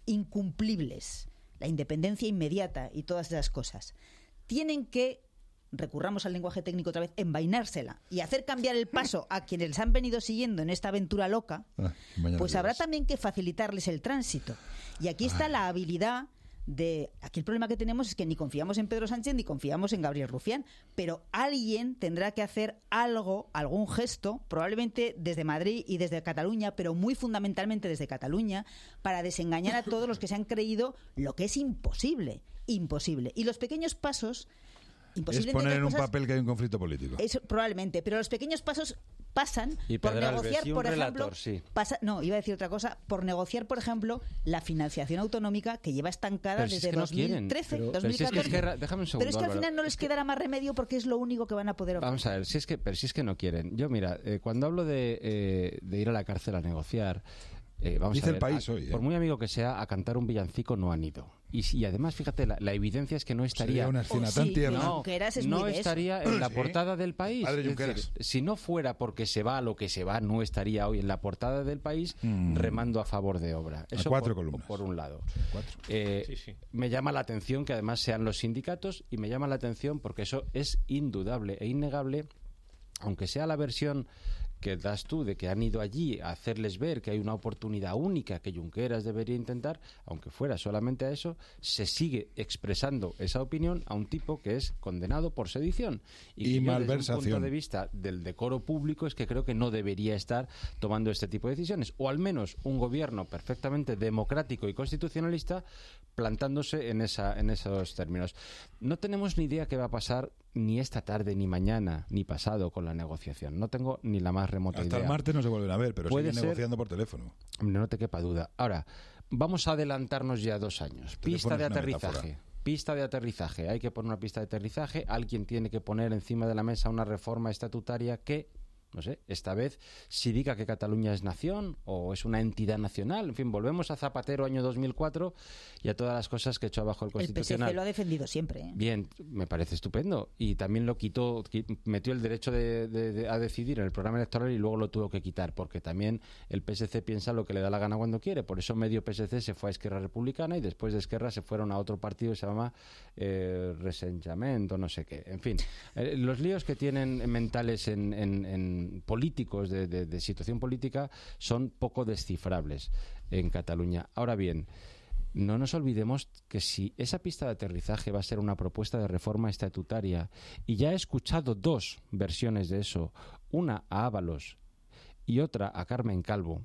F: incumplibles, la independencia inmediata y todas esas cosas, tienen que, recurramos al lenguaje técnico otra vez, envainársela y hacer cambiar el paso a quienes les han venido siguiendo en esta aventura loca, ah, pues habrá también que facilitarles el tránsito. Y aquí está ah. la habilidad de... Aquí el problema que tenemos es que ni confiamos en Pedro Sánchez ni confiamos en Gabriel Rufián, pero alguien tendrá que hacer algo, algún gesto, probablemente desde Madrid y desde Cataluña, pero muy fundamentalmente desde Cataluña, para desengañar a todos los que se han creído lo que es imposible, imposible. Y los pequeños pasos...
C: Imposible es poner en un papel que hay un conflicto político.
F: Eso, probablemente, pero los pequeños pasos pasan
I: y
F: por negociar,
I: sí,
F: por ejemplo,
I: relator, sí.
F: pasa, no, iba a decir otra cosa, por negociar, por ejemplo, la financiación autonómica que lleva estancada
I: pero
F: desde
I: si es que
F: dos mil trece,
I: no pero,
F: dos mil catorce.
I: Pero, si es que, es que, déjame un segundo,
F: pero es que al
I: Álvaro,
F: final no les quedará más remedio porque es lo único que van a poder ofrecer.
I: Vamos a ver, si es que, pero si es que no quieren. Yo, mira, eh, cuando hablo de, eh, de ir a la cárcel a negociar, eh, vamos
C: Dice
I: a ver,
C: el país
I: a,
C: hoy,
I: por
C: eh.
I: muy amigo que sea, a cantar un villancico no han ido. Y, y además, fíjate, la, la evidencia es que no estaría...
C: Una escena
F: oh,
C: tan
F: sí,
C: tierna.
I: No,
F: es
I: no
F: muy
I: estaría en la
C: ¿Sí?
I: portada del país.
C: Padre
I: Es decir, si no fuera porque se va a lo que se va, no estaría hoy en la portada del país mm. remando a favor de obra. Eso
C: a cuatro
I: por,
C: columnas.
I: por un lado.
C: Cuatro.
I: Eh,
P: sí, sí.
I: Me llama la atención que además sean los sindicatos y me llama la atención porque eso es indudable e innegable, aunque sea la versión que das tú de que han ido allí a hacerles ver que hay una oportunidad única que Junqueras debería intentar, aunque fuera solamente a eso, se sigue expresando esa opinión a un tipo que es condenado por sedición y,
C: y
I: que yo,
C: malversación.
I: desde un punto de vista del decoro público, es que creo que no debería estar tomando este tipo de decisiones, o al menos un gobierno perfectamente democrático y constitucionalista plantándose en esa en esos términos. No tenemos ni idea qué va a pasar ni esta tarde, ni mañana, ni pasado con la negociación. No tengo ni la más remota
C: Hasta
I: idea.
C: Hasta el martes no se vuelven a ver, pero siguen
I: ser...
C: negociando por teléfono.
I: No te quepa duda. Ahora, vamos a adelantarnos ya dos años. Pista de aterrizaje. Pista de aterrizaje. Hay que poner una pista de aterrizaje. Alguien tiene que poner encima de la mesa una reforma estatutaria que... no sé, esta vez si diga que Cataluña es nación o es una entidad nacional. En fin, volvemos a Zapatero año dos mil cuatro y a todas las cosas que echó abajo el Constitucional.
F: El P S C lo ha defendido siempre, ¿eh?
I: Bien, me parece estupendo. Y también lo quitó, metió el derecho de, de, de, a decidir en el programa electoral y luego lo tuvo que quitar, porque también el P S C piensa lo que le da la gana cuando quiere. Por eso medio P S C se fue a Esquerra Republicana y después de Esquerra se fueron a otro partido que se llama eh, Resentiment o no sé qué. En fin, eh, los líos que tienen mentales en, en, en políticos de, de, de situación política son poco descifrables en Cataluña. Ahora bien, no nos olvidemos que si esa pista de aterrizaje va a ser una propuesta de reforma estatutaria, y ya he escuchado dos versiones de eso, una a Ábalos y otra a Carmen Calvo,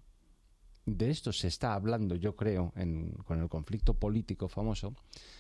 I: de esto se está hablando, yo creo, en, con el conflicto político famoso,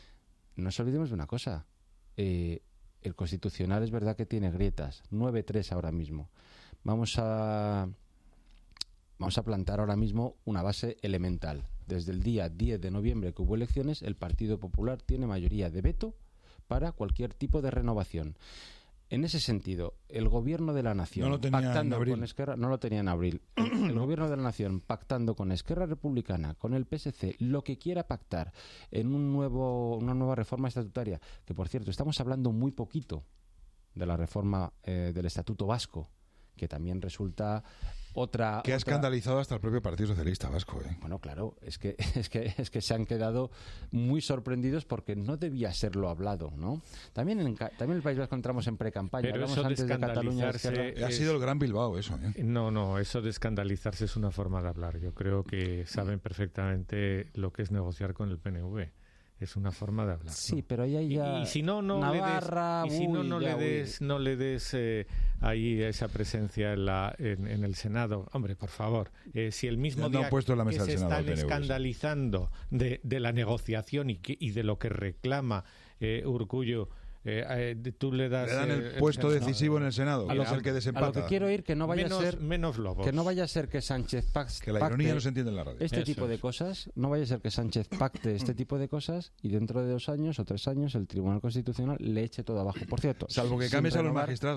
I: no nos olvidemos de una cosa, eh, el Constitucional es verdad que tiene grietas, nueve tres ahora mismo. Vamos a vamos a plantar ahora mismo una base elemental. Desde el día diez de noviembre que hubo elecciones, el Partido Popular tiene mayoría de veto para cualquier tipo de renovación. En ese sentido, el Gobierno de la Nación
C: no
I: pactando con Esquerra, no lo tenía en abril. El, el Gobierno de la Nación pactando con Esquerra Republicana, con el P S C, lo que quiera pactar en un nuevo una nueva reforma estatutaria, que por cierto, estamos hablando muy poquito de la reforma eh, del Estatuto Vasco, que también resulta otra...
C: Que ha
I: otra...
C: escandalizado hasta el propio Partido Socialista Vasco, ¿eh?
I: Bueno, claro, es que, es que es que se han quedado muy sorprendidos porque no debía serlo hablado, ¿no? También en, también en el País Vasco entramos en pre-campaña.
H: Pero
I: Hablamos
H: eso de
I: antes de Cataluña.
H: escandalizarse...
C: Ha sido el Gran Bilbao eso, ¿eh?
H: No, no, eso de escandalizarse es una forma de hablar. Yo creo que saben perfectamente lo que es negociar con el P N V. Es una forma de hablar.
I: Sí,
H: ¿no?
I: pero ahí hay ya
H: y, y si no, no
I: Navarra,
H: le des, y si no, no
I: uy,
H: le
I: ya,
H: des, no le des eh, ahí esa presencia en, la, en, en el Senado. Hombre, por favor, eh, si el mismo
C: no
H: día
C: puesto en la mesa
H: que
C: del
H: se
C: Senado,
H: están
C: P N V,
H: escandalizando de, de la negociación y, que, y de lo que reclama eh, Urkullu, Eh, eh, tú le das
C: le dan el
H: eh,
C: puesto
H: el,
C: decisivo
H: no,
C: en el Senado, que es el que desempata.
I: A lo que quiero ir, que no vaya
H: menos,
I: a ser
H: menos lobos.
I: que no vaya a ser que Sánchez pacte,
C: que la ironía no se entiende en la radio.
I: Este
H: Eso
I: tipo
H: es.
I: de cosas, no vaya a ser que Sánchez pacte este tipo de cosas y dentro de dos años o tres años el Tribunal Constitucional le eche todo abajo. Por cierto,
C: salvo que cambies a los magistrados, ¿no?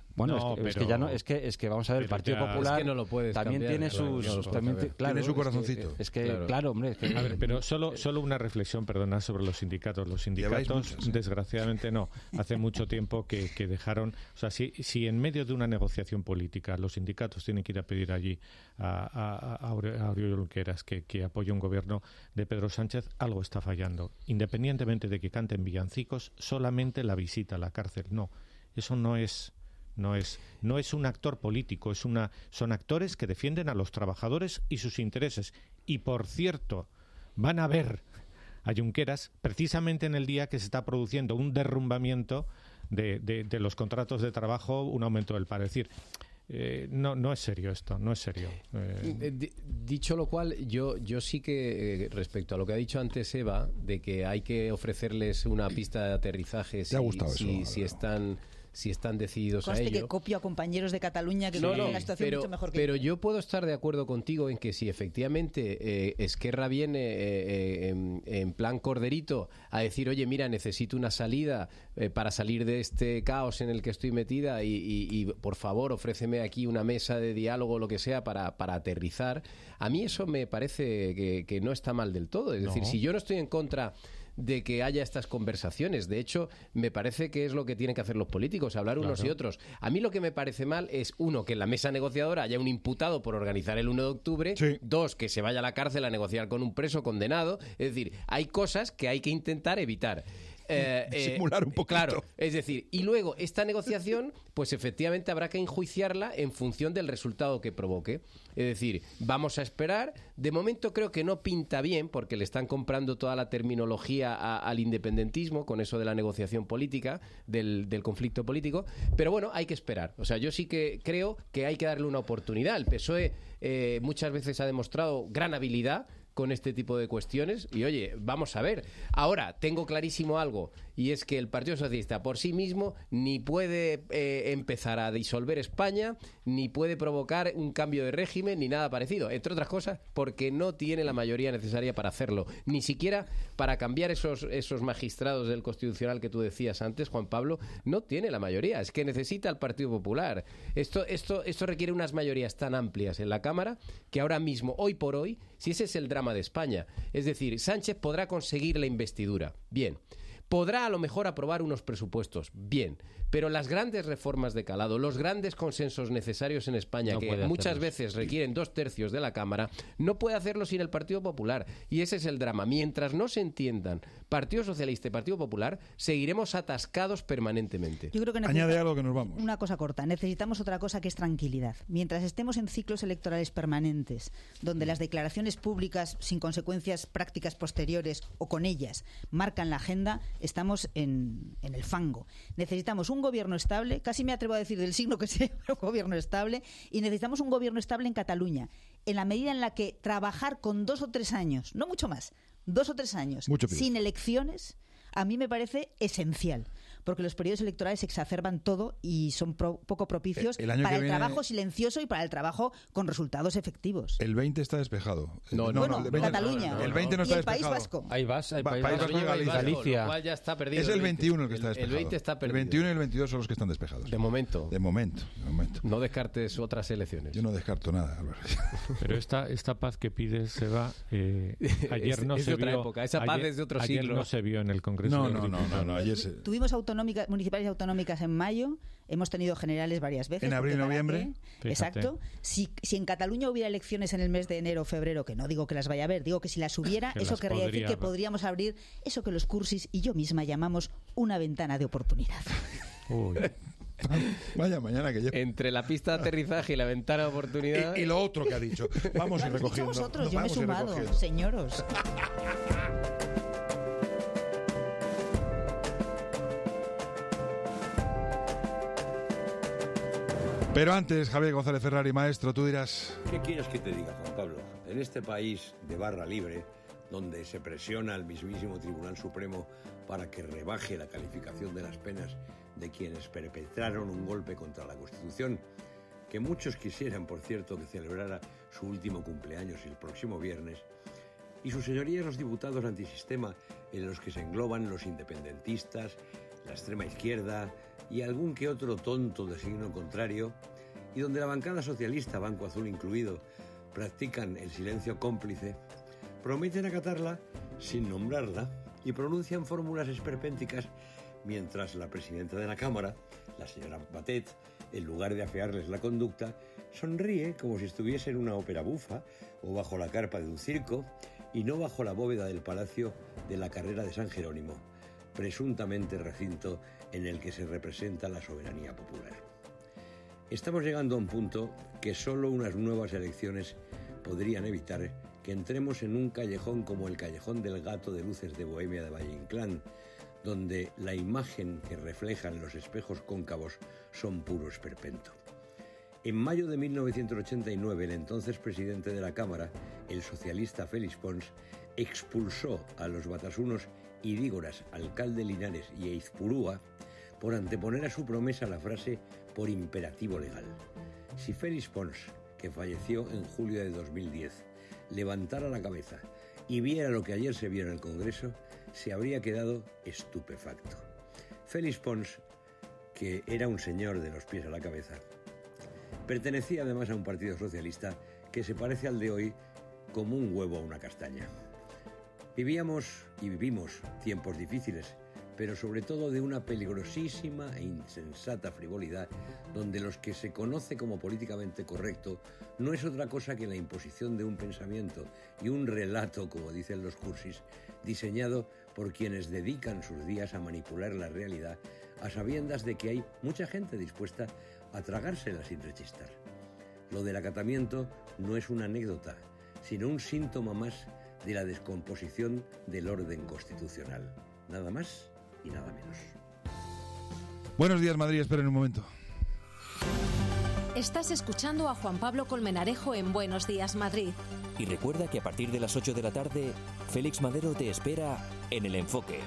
I: Bueno,
H: No,
I: es, que, es
H: pero-
I: que ya no, es que es que vamos a ver, el
H: pero
I: Partido
H: ya-
I: Popular
G: Es que no lo puedes
I: también
G: cambiar,
I: tiene
G: claro,
I: sus
G: no lo puedes
I: también
G: cambiar.
I: ti- claro,
C: Tiene su
I: es que-
C: corazoncito.
I: Es que,
G: Claro.
I: claro, hombre, es que
H: A ver, pero solo, solo una reflexión, perdona, sobre los sindicatos. Los
C: Lleváis
H: sindicatos,
C: muchas, ¿eh?
H: desgraciadamente, no. Hace mucho tiempo que, que dejaron... O sea, si, si en medio de una negociación política los sindicatos tienen que ir a pedir allí a, a, a Aure- a Oriol Junqueras que, que apoye un gobierno de Pedro Sánchez, algo está fallando. Independientemente de que canten villancicos, solamente la visita a la cárcel. No, eso no es... No es, no es un actor político, es una, son actores que defienden a los trabajadores y sus intereses. Y, por cierto, van a ver a Junqueras precisamente en el día que se está produciendo un derrumbamiento de, de, de los contratos de trabajo, un aumento del paro. Es decir, eh, no, no es serio esto, no es serio. Eh,
G: Eh, di- Dicho lo cual, yo, yo sí que, eh, respecto a lo que ha dicho antes Eva, de que hay que ofrecerles una pista de aterrizaje si,
C: Te ha gustado
G: si,
C: eso,
G: si están si están decididos a
F: Conste
G: ello.
F: que copio a compañeros de Cataluña que
G: No,
F: conocen
G: no,
F: la situación
G: pero,
F: mucho mejor que
G: pero
F: yo.
G: yo puedo estar de acuerdo contigo en que si efectivamente eh, Esquerra viene eh, eh, en, en plan corderito a decir, oye, mira, necesito una salida eh, para salir de este caos en el que estoy metida y, y- y, por favor ofréceme aquí una mesa de diálogo o lo que sea para, para aterrizar, a mí eso me parece que, que no está mal del todo. Es
H: No.
G: decir, si yo no estoy en contra de que haya estas conversaciones. De hecho, me parece que es lo que tienen que hacer los políticos, hablar unos
H: Claro.
G: y otros. A mí lo que me parece mal es, uno, que en la mesa negociadora haya un imputado por organizar el uno de octubre, dos, que se vaya a la cárcel a negociar con un preso condenado. Es decir, hay cosas que hay que intentar evitar. Eh, eh,
C: Simular un poquito.
G: Claro, es decir, y luego esta negociación, pues efectivamente habrá que enjuiciarla en función del resultado que provoque. Es decir, vamos a esperar. De momento creo que no pinta bien, porque le están comprando toda la terminología a- al independentismo con eso de la negociación política, del, del conflicto político. Pero bueno, hay que esperar. O sea, yo sí que creo que hay que darle una oportunidad. El P S O E eh, muchas veces ha demostrado gran habilidad con este tipo de cuestiones y oye, vamos a ver. Ahora, tengo clarísimo algo y es que el Partido Socialista por sí mismo ni puede eh, empezar a disolver España, ni puede provocar un cambio de régimen, ni nada parecido. Entre otras cosas, porque no tiene la mayoría necesaria para hacerlo. Ni siquiera para cambiar esos, esos magistrados del Constitucional que tú decías antes, Juan Pablo, no tiene la mayoría. Es que necesita el Partido Popular. Esto, esto, esto requiere unas mayorías tan amplias en la Cámara que ahora mismo, hoy por hoy, si ese es el drama de España, es decir, Sánchez podrá conseguir la investidura. Bien. Podrá a lo mejor aprobar unos presupuestos, bien, pero las grandes reformas de calado, los grandes consensos necesarios en España,
I: No
G: que
I: puede
G: muchas
I: hacerlos.
G: veces requieren dos tercios de la Cámara, no puede hacerlo sin el Partido Popular. Y ese es el drama. Mientras no se entiendan Partido Socialista y Partido Popular, seguiremos atascados permanentemente.
F: Yo creo que
C: Añade
F: necesita-
C: algo que nos vamos.
F: Una cosa corta. Necesitamos otra cosa que es tranquilidad. Mientras estemos en ciclos electorales permanentes, donde las declaraciones públicas sin consecuencias prácticas posteriores o con ellas marcan la agenda, estamos en, en el fango. Necesitamos un gobierno estable, casi me atrevo a decir del signo que sea, un gobierno estable, y necesitamos un gobierno estable en Cataluña, en la medida en la que trabajar con dos o tres años, no mucho más, dos o tres años,
C: Mucho pido.
F: sin elecciones, a mí me parece esencial. Porque los periodos electorales exacerban todo y son pro- poco propicios
C: El- el año
F: para
C: que
F: el
C: viene-
F: trabajo silencioso y para el trabajo con resultados efectivos.
C: El veinte está despejado.
G: No,
F: no, Bueno,
C: el veinte
F: Cataluña.
C: El veinte no
F: Y
C: está
F: el País
C: despejado.
F: Vasco.
I: Ahí vas, hay
C: Pa-
I: País
C: País
I: Vasco,
C: Vasco y
I: Galicia.
C: Galicia.
I: Galicia.
G: Lo cual ya está perdido.
C: Es el veintiuno el que está
G: El-
C: despejado.
G: El veinte está
C: El
G: perdido.
C: veintiuno y el veintidós son los que están despejados.
G: De momento.
C: De momento, de momento.
G: No descartes otras elecciones.
C: Yo no descarto nada, Álvaro.
H: Pero esta, esta paz que pides, Seba, eh, ayer
G: Es-
H: no
G: es
H: se
G: de otra
H: vio.
G: época. Esa paz
H: ayer,
G: es de otro
H: ayer
G: siglo.
H: no se vio en el Congreso.
C: No,
H: de
C: no,
H: los
C: no, no,
H: Diputados.
C: no, ayer se-
F: Tuvimos autonómicas, municipales y autonómicas en mayo, hemos tenido generales varias veces.
C: En abril y
F: porque para
C: noviembre.
F: qué-
H: Fíjate.
F: Exacto. Si, si en Cataluña hubiera elecciones en el mes de enero o febrero, que no digo que las vaya a haber, digo que si las hubiera,
H: Que
F: eso
H: las
F: querría decir
H: podría
F: que
H: haber.
F: podríamos abrir eso que los cursis y yo misma llamamos una ventana de oportunidad.
H: Uy.
C: Vaya mañana que yo.
G: Entre la pista de aterrizaje y la ventana de oportunidad.
C: Y, y lo otro que ha dicho. Vamos a ir
F: Lo habéis dicho
C: recogiendo.
F: vosotros,
C: No,
F: yo me he
C: vamos a ir
F: sumado,
C: recogiendo.
F: señoros.
C: Pero antes, Javier González Ferrari, maestro, tú dirás.
U: ¿Qué quieres que te diga, Juan Pablo? En este país de barra libre, donde se presiona al mismísimo Tribunal Supremo para que rebaje la calificación de las penas de quienes perpetraron un golpe contra la Constitución, que muchos quisieran, por cierto, que celebrara su último cumpleaños el próximo viernes, y sus señorías los diputados antisistema, en los que se engloban los independentistas, la extrema izquierda, y algún que otro tonto de signo contrario, y donde la bancada socialista, Banco Azul incluido, practican el silencio cómplice, prometen acatarla sin nombrarla y pronuncian fórmulas esperpénticas mientras la presidenta de la Cámara, la señora Batet, en lugar de afearles la conducta, sonríe como si estuviese en una ópera bufa o bajo la carpa de un circo y no bajo la bóveda del Palacio de la Carrera de San Jerónimo, presuntamente recinto en el que se representa la soberanía popular. Estamos llegando a un punto que solo unas nuevas elecciones podrían evitar que entremos en un callejón como el Callejón del Gato de Luces de Bohemia de Valle Inclán, donde la imagen que reflejan los espejos cóncavos son puro esperpento. En mayo de mil novecientos ochenta y nueve, el entonces presidente de la Cámara, el socialista Félix Pons, expulsó a los batasunos Idígoras, alcalde Linares y Eizpurúa por anteponer a su promesa la frase por imperativo legal. Si Félix Pons, que falleció en julio de dos mil diez, levantara la cabeza y viera lo que ayer se vio en el Congreso, se habría quedado estupefacto. Félix Pons, que era un señor de los pies a la cabeza, pertenecía además a un partido socialista que se parece al de hoy como un huevo a una castaña. Vivíamos y vivimos tiempos difíciles, pero sobre todo de una peligrosísima e insensata frivolidad, donde los que se conoce como políticamente correcto no es otra cosa que la imposición de un pensamiento y un relato, como dicen los cursis, diseñado por quienes dedican sus días a manipular la realidad, a sabiendas de que hay mucha gente dispuesta a tragársela sin rechistar. Lo del acatamiento no es una anécdota, sino un síntoma más de la descomposición del orden constitucional. Nada más y nada menos.
C: Buenos días, Madrid. Esperen un momento.
B: Estás escuchando a Juan Pablo Colmenarejo en Buenos Días, Madrid.
A: Y recuerda que a partir de las ocho de la tarde, Félix Madero te espera en El Enfoque.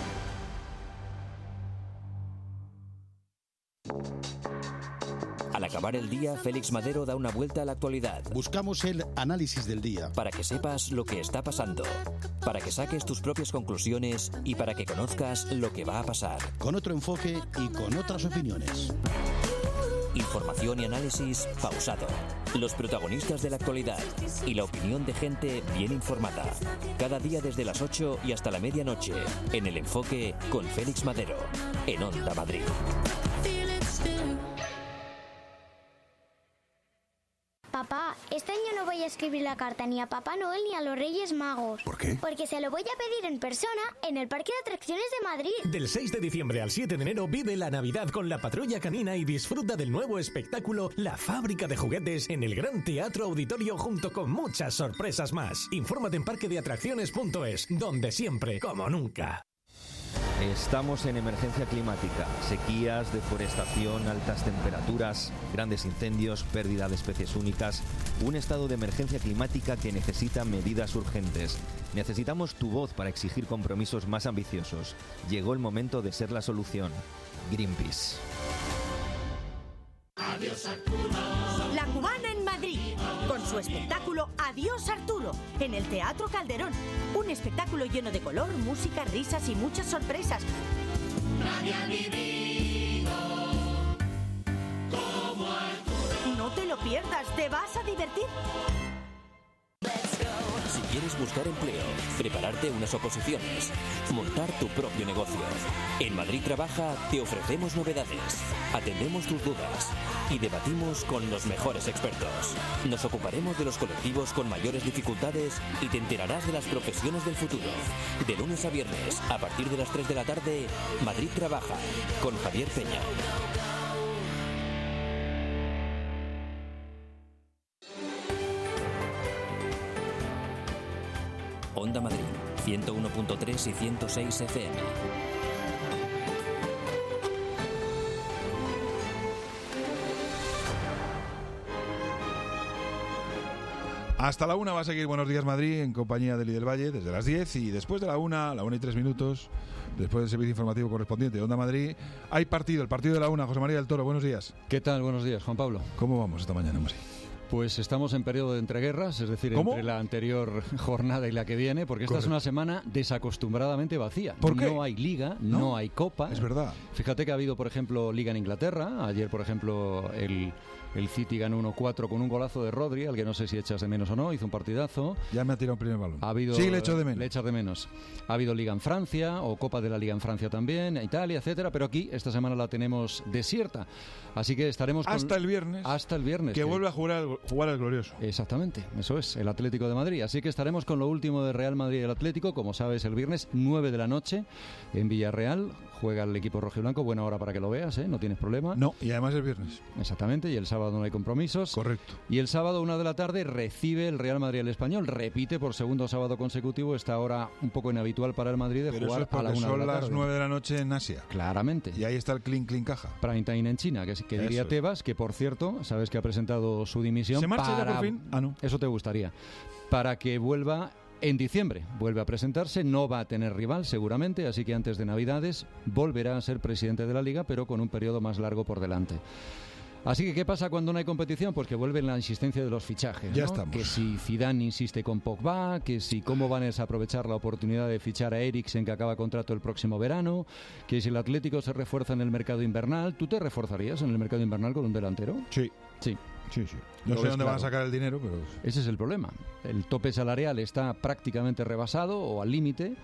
A: Al acabar el día, Félix Madero da una vuelta a la actualidad.
J: Buscamos el análisis del día.
A: Para que sepas lo que está pasando, para que saques tus propias conclusiones y para que conozcas lo que va a pasar.
J: Con otro enfoque y con otras opiniones.
A: Información y análisis pausado. Los protagonistas de la actualidad y la opinión de gente bien informada. Cada día desde las ocho y hasta la medianoche en El Enfoque con Félix Madero en Onda Madrid.
V: Papá, este año no voy a escribir la carta ni a Papá Noel ni a los Reyes Magos.
J: ¿Por qué?
V: Porque se lo voy a pedir en persona en el Parque de Atracciones de Madrid.
N: Del seis de diciembre al siete de enero vive la Navidad con la Patrulla Canina y disfruta del nuevo espectáculo La Fábrica de Juguetes en el Gran Teatro Auditorio junto con muchas sorpresas más. Infórmate en parque de atracciones punto es, donde siempre, como nunca.
W: Estamos en emergencia climática, sequías, deforestación, altas temperaturas, grandes incendios, pérdida de especies únicas, un estado de emergencia climática que necesita medidas urgentes. Necesitamos tu voz para exigir compromisos más ambiciosos. Llegó el momento de ser la solución. Greenpeace.
X: Adiós Arturo. La Cubana en Madrid, con su espectáculo Adiós Arturo, en el Teatro Calderón. Un espectáculo lleno de color, música, risas y muchas sorpresas. Nadie ha vivido como Arturo. No te lo pierdas, te vas a divertir.
A: Si quieres buscar empleo, prepararte unas oposiciones, montar tu propio negocio. En Madrid Trabaja te ofrecemos novedades, atendemos tus dudas y debatimos con los mejores expertos. Nos ocuparemos de los colectivos con mayores dificultades y te enterarás de las profesiones del futuro. De lunes a viernes, a partir de las tres de la tarde, Madrid Trabaja, con Javier Peña. Onda Madrid, ciento uno punto tres y ciento seis F M.
C: Hasta la una va a seguir Buenos Días Madrid en compañía de Eli del Valle desde las diez y después de la una, la una y tres minutos, después del servicio informativo correspondiente de Onda Madrid, hay partido, el partido de la una. José María del Toro, buenos días.
Y: ¿Qué tal? Buenos días, Juan Pablo.
C: ¿Cómo vamos esta mañana, hombre?
K: Pues estamos en periodo de entreguerras, es decir,
C: ¿Cómo?
K: entre la anterior jornada y la que viene, porque esta
C: Correcto.
K: es una semana desacostumbradamente vacía.
C: ¿Por qué?
K: No hay liga, no,
C: No,
K: hay copa.
C: es verdad.
K: Fíjate que ha habido, por ejemplo, liga en Inglaterra. Ayer, por ejemplo, el, el City ganó uno cuatro con un golazo de Rodri, al que no sé si echas de menos o no, hizo un partidazo.
C: Ya me ha tirado un primer balón.
K: Ha habido,
C: Sí, le echo de menos.
K: Le echas de menos. Ha habido liga en Francia, o Copa de la Liga en Francia también, Italia, etcétera, pero aquí esta semana la tenemos desierta. Así que estaremos con-
C: Hasta el viernes.
K: Hasta el viernes.
C: Que vuelve a jugar al, jugar al glorioso.
K: Exactamente, eso es, el Atlético de Madrid. Así que estaremos con lo último de Real Madrid y el Atlético, como sabes, el viernes nueve de la noche en Villarreal. Juega el equipo rojiblanco, buena hora para que lo veas, ¿eh? No tienes problema.
C: No, y además el viernes.
K: Exactamente, y el sábado no hay compromisos.
C: Correcto.
K: Y el sábado, una de la tarde, recibe el Real Madrid el Español. Repite por segundo sábado consecutivo esta hora un poco inhabitual para el Madrid de
C: Pero
K: jugar
C: eso es
K: a la
C: porque
K: una de
C: son
K: la
C: las
K: tarde.
C: nueve de la noche en Asia.
K: Claramente.
C: Y ahí está el clean clean caja.
K: Prime time en China, que, que diría
C: Eso es.
K: Tebas, que por cierto, sabes que ha presentado su dimisión.
C: ¿Se marcha ya
K: para...
C: por fin? Ah, no.
K: Eso te gustaría. Para que vuelva en diciembre. Vuelve a presentarse, no va a tener rival seguramente, así que antes de Navidades volverá a ser presidente de la Liga, pero con un periodo más largo por delante. Así que, ¿qué pasa cuando no hay competición? Pues que vuelve la insistencia de los fichajes.
C: Ya
K: ¿no?
C: estamos.
K: Que si Zidane insiste con Pogba, que si cómo van a desaprovechar la oportunidad de fichar a Eriksen, que acaba contrato el próximo verano, que si el Atlético se refuerza en el mercado invernal. ¿Tú te reforzarías en el mercado invernal con un delantero?
C: Sí.
K: Sí.
C: Sí, sí. No
K: Lo
C: sé
K: ves
C: dónde van a
K: claro.
C: sacar el dinero, pero...
K: Ese es el problema. El tope salarial está prácticamente rebasado o al límite.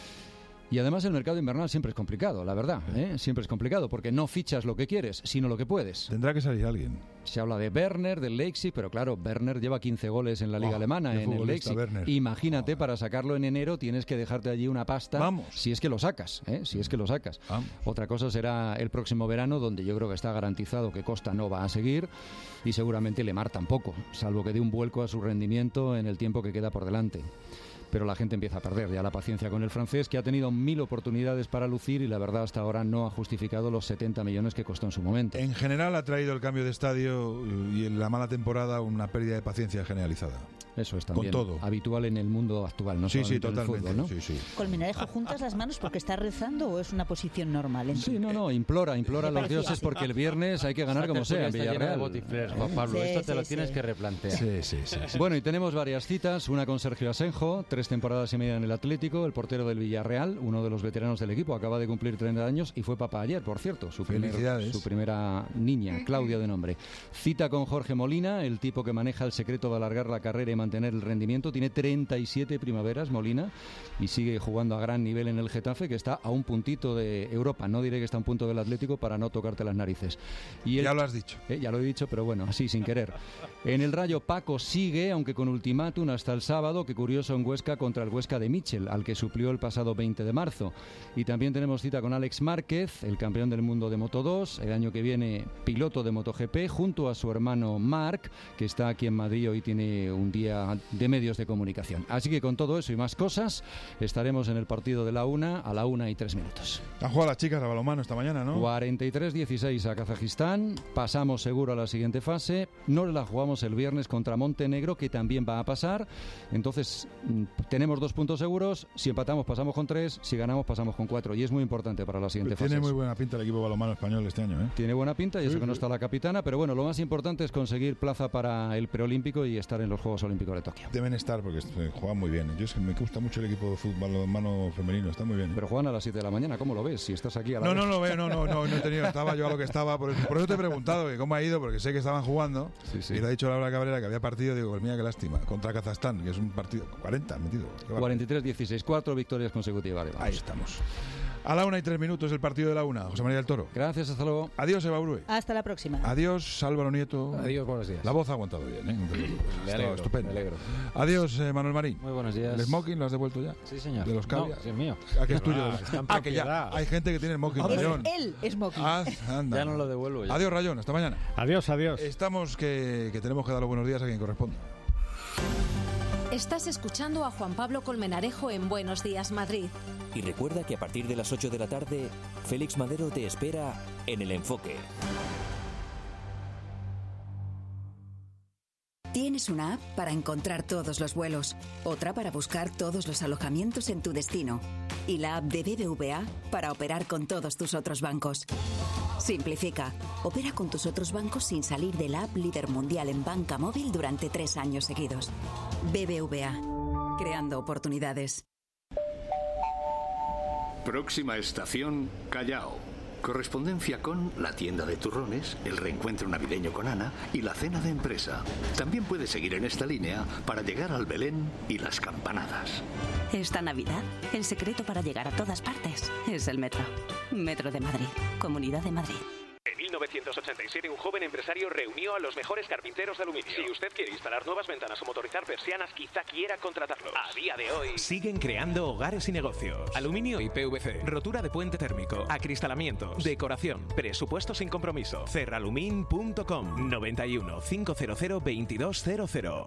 K: Y además el mercado invernal siempre es complicado, la verdad, ¿eh? Siempre es complicado, porque no fichas lo que quieres, sino lo que puedes.
C: Tendrá que salir alguien.
K: Se habla de Werner, del Leipzig, pero claro, Werner lleva quince goles en la Liga
C: Oh,
K: Alemana,
C: qué
K: en el
C: futbolista,
K: Leipzig.
C: Werner.
K: Imagínate, para sacarlo en enero tienes que dejarte allí una pasta.
C: Vamos.
K: Si es que lo sacas, ¿eh? Si es que lo sacas.
C: Vamos.
K: Otra cosa será el próximo verano, donde yo creo que está garantizado que Costa no va a seguir y seguramente Lemar tampoco, salvo que dé un vuelco a su rendimiento en el tiempo que queda por delante. Pero la gente empieza a perder ya la paciencia con el francés, que ha tenido mil oportunidades para lucir y la verdad hasta ahora no ha justificado los setenta millones que costó en su momento.
C: En general ha traído el cambio de estadio y en la mala temporada una pérdida de paciencia generalizada.
K: Eso es también
C: Con todo.
K: habitual en el mundo actual, no
C: Sí, sí,
K: solamente en el
C: totalmente.
K: fútbol, ¿no?
C: Sí, sí.
F: Colmenarejo, ¿juntas las manos porque está rezando o es una posición normal? En
K: Sí, no, no, implora, implora a los
F: parecía
K: dioses
F: así.
K: porque el viernes hay que ganar como sea en
I: Está llena de
K: Villarreal.
I: botiflers, Juan Pablo.
F: Sí,
I: Esto te
F: sí,
I: lo tienes
F: sí.
I: que replantear.
C: Sí, sí, sí, sí.
K: Bueno, y tenemos varias citas, una con Sergio Asenjo, tres temporadas y media en el Atlético, el portero del Villarreal, uno de los veteranos del equipo, acaba de cumplir treinta años y fue papá ayer, por cierto, su, primer-
C: Felicidades.
K: su primera niña, Claudia de nombre. Cita con Jorge Molina, el tipo que maneja el secreto de alargar la carrera y mantener el rendimiento, tiene treinta y siete primaveras, Molina, y sigue jugando a gran nivel en el Getafe, que está a un puntito de Europa, no diré que está a un punto del Atlético para no tocarte las narices. Y el-
C: Ya lo has dicho.
K: eh, ya lo he dicho, pero bueno, así sin querer. En el Rayo, Paco sigue, aunque con ultimátum hasta el sábado, que curioso en Huesca contra el Huesca de Michel, al que suplió el pasado veinte de marzo. Y también tenemos cita con Alex Márquez, el campeón del mundo de Moto dos, el año que viene piloto de MotoGP, junto a su hermano Marc, que está aquí en Madrid y hoy tiene un día de medios de comunicación. Así que con todo eso y más cosas, estaremos en el partido de la una a la una y tres minutos.
C: Han jugado las chicas a balonmano esta mañana, ¿no?
K: cuarenta y tres dieciséis a Kazajistán, pasamos seguro a la siguiente fase, nos la jugamos el viernes contra Montenegro, que también va a pasar, entonces mm, tenemos dos puntos seguros, si empatamos pasamos con tres, si ganamos pasamos con cuatro, y es muy importante para la siguiente fase.
C: Tiene muy buena pinta el equipo balonmano español este año, ¿eh?
K: Tiene buena pinta y eso
C: Sí,
K: que no
C: sí.
K: está la capitana, pero bueno, lo más importante es conseguir plaza para el preolímpico y estar en los Juegos Olímpicos de Tokio.
C: Deben estar porque eh, juegan muy bien. Yo es que me gusta mucho el equipo de fútbol balonmano femenino, está muy bien. ¿eh?
K: Pero juegan a las siete de la mañana, ¿cómo lo ves? Si estás aquí a la
C: No,
K: vez.
C: no, no, veo, no, no, no, no he tenido, estaba yo a lo que estaba, por eso, por eso te he preguntado que cómo ha ido, porque sé que estaban jugando,
K: Sí, sí.
C: y te ha dicho Laura Cabrera que había partido, digo, pues mira qué lástima, contra Kazajstán, que es un partido, cuarenta metido. Qué bárbaro.
K: cuarenta y tres dieciséis, cuatro victorias consecutivas. Vale, vamos.
C: Ahí estamos. A la una y tres minutos el partido de la una, José María del Toro.
K: Gracias, hasta luego.
C: Adiós, Eva Urue.
F: Hasta la próxima.
C: Adiós, Álvaro Nieto.
G: Adiós, buenos días.
C: La voz ha aguantado bien, ¿eh? No te preocupes.
I: Me
C: Estaba
I: alegro,
C: estupendo.
I: me alegro.
C: Adiós, eh, Manuel Marín.
I: Muy buenos días.
C: ¿El smoking lo has devuelto ya?
I: Sí, señor.
C: ¿De los
I: No,
C: caviar?
I: sí, es mío.
C: ¿A qué es tuyo?
I: Ah, está en
C: Ah, que ya
I: propiedad.
C: hay gente que tiene smoking,
F: Es
C: Rayón.
F: él, Smoking.
C: Haz, anda.
I: Ya no lo devuelvo ya.
C: Adiós, Rayón, hasta mañana.
H: Adiós, adiós.
C: Estamos que, que tenemos que dar los buenos días a quien corresponda.
B: Estás escuchando a Juan Pablo Colmenarejo en Buenos Días, Madrid.
A: Y recuerda que a partir de las ocho de la tarde, Félix Madero te espera en El Enfoque.
L: Tienes una app para encontrar todos los vuelos, otra para buscar todos los alojamientos en tu destino y la app de B B V A para operar con todos tus otros bancos. Simplifica. Opera con tus otros bancos sin salir de la app líder mundial en banca móvil durante tres años seguidos. B B V A. Creando oportunidades.
M: Próxima estación, Callao. Correspondencia con la tienda de turrones, el reencuentro navideño con Ana y la cena de empresa. También puedes seguir en esta línea para llegar al Belén y las campanadas.
O: Esta Navidad, el secreto para llegar a todas partes es el metro. Metro de Madrid, Comunidad de Madrid.
N: En mil novecientos ochenta y siete, un joven empresario reunió a los mejores carpinteros de aluminio. Si usted quiere instalar nuevas ventanas o motorizar persianas, quizá quiera contratarlos. A día de hoy, siguen creando hogares y negocios. Aluminio y P V C, rotura de puente térmico, acristalamientos, decoración, presupuesto sin compromiso. Cerralumin punto com, noventa y uno, quinientos, veintidós cero cero.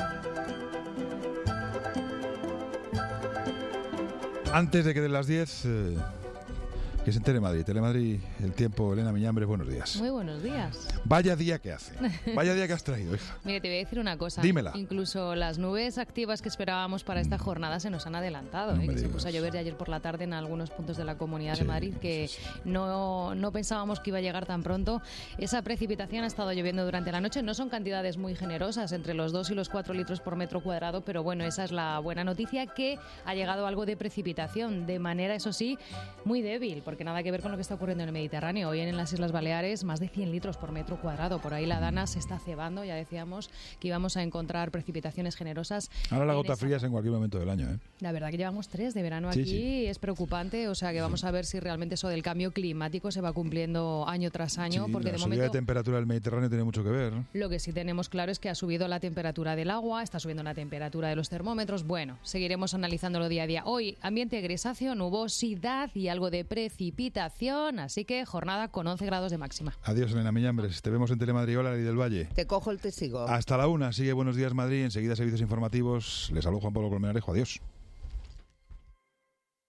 C: Antes de que den las diez... Eh... Que se entere Madrid. Telemadrid, el tiempo. Elena Miñambres, buenos días.
Q: Muy buenos días.
C: Vaya día que hace. Vaya día que has traído, hija.
Q: Mire, te voy a decir una cosa.
C: Dímela.
Q: Incluso las nubes activas que esperábamos para esta jornada se nos han adelantado.
C: No
Q: ¿eh?
C: me
Q: Que se
C: digas.
Q: puso a llover de ayer por la tarde en algunos puntos de la Comunidad
C: Sí,
Q: de Madrid que
C: sí, sí.
Q: no, no pensábamos que iba a llegar tan pronto. Esa precipitación ha estado lloviendo durante la noche. No son cantidades muy generosas, entre los dos y los cuatro litros por metro cuadrado, pero bueno, esa es la buena noticia, que ha llegado algo de precipitación, de manera, eso sí, muy débil, porque nada que ver con lo que está ocurriendo en el Mediterráneo. Hoy en las Islas Baleares más de cien litros por metro cuadrado. Por ahí la Dana se está cebando. Ya decíamos que íbamos a encontrar precipitaciones generosas.
C: Ahora la gota
Q: esa...
C: fría es en cualquier momento del año, ¿eh?
Q: La verdad que llevamos tres de verano
C: Sí,
Q: aquí.
C: sí.
Q: Es preocupante. O sea que vamos a ver si realmente eso del cambio climático se va cumpliendo año tras año.
C: Sí,
Q: porque
C: la
Q: de
C: subida
Q: momento
C: de temperatura del Mediterráneo tiene mucho que ver, ¿no?
Q: lo que sí tenemos claro es que ha subido la temperatura del agua, está subiendo la temperatura de los termómetros. Bueno, seguiremos analizándolo día a día. Hoy, ambiente grisáceo, nubosidad y algo de precipitación. Así que jornada con once grados de máxima.
C: Adiós, Elena Miñambres. Te vemos en Telemadrid. Hola, Ley del Valle.
R: Te cojo el testigo.
C: Hasta la una. Sigue Buenos Días Madrid. Enseguida servicios informativos. Les saludo Juan Pablo Colmenarejo. Adiós.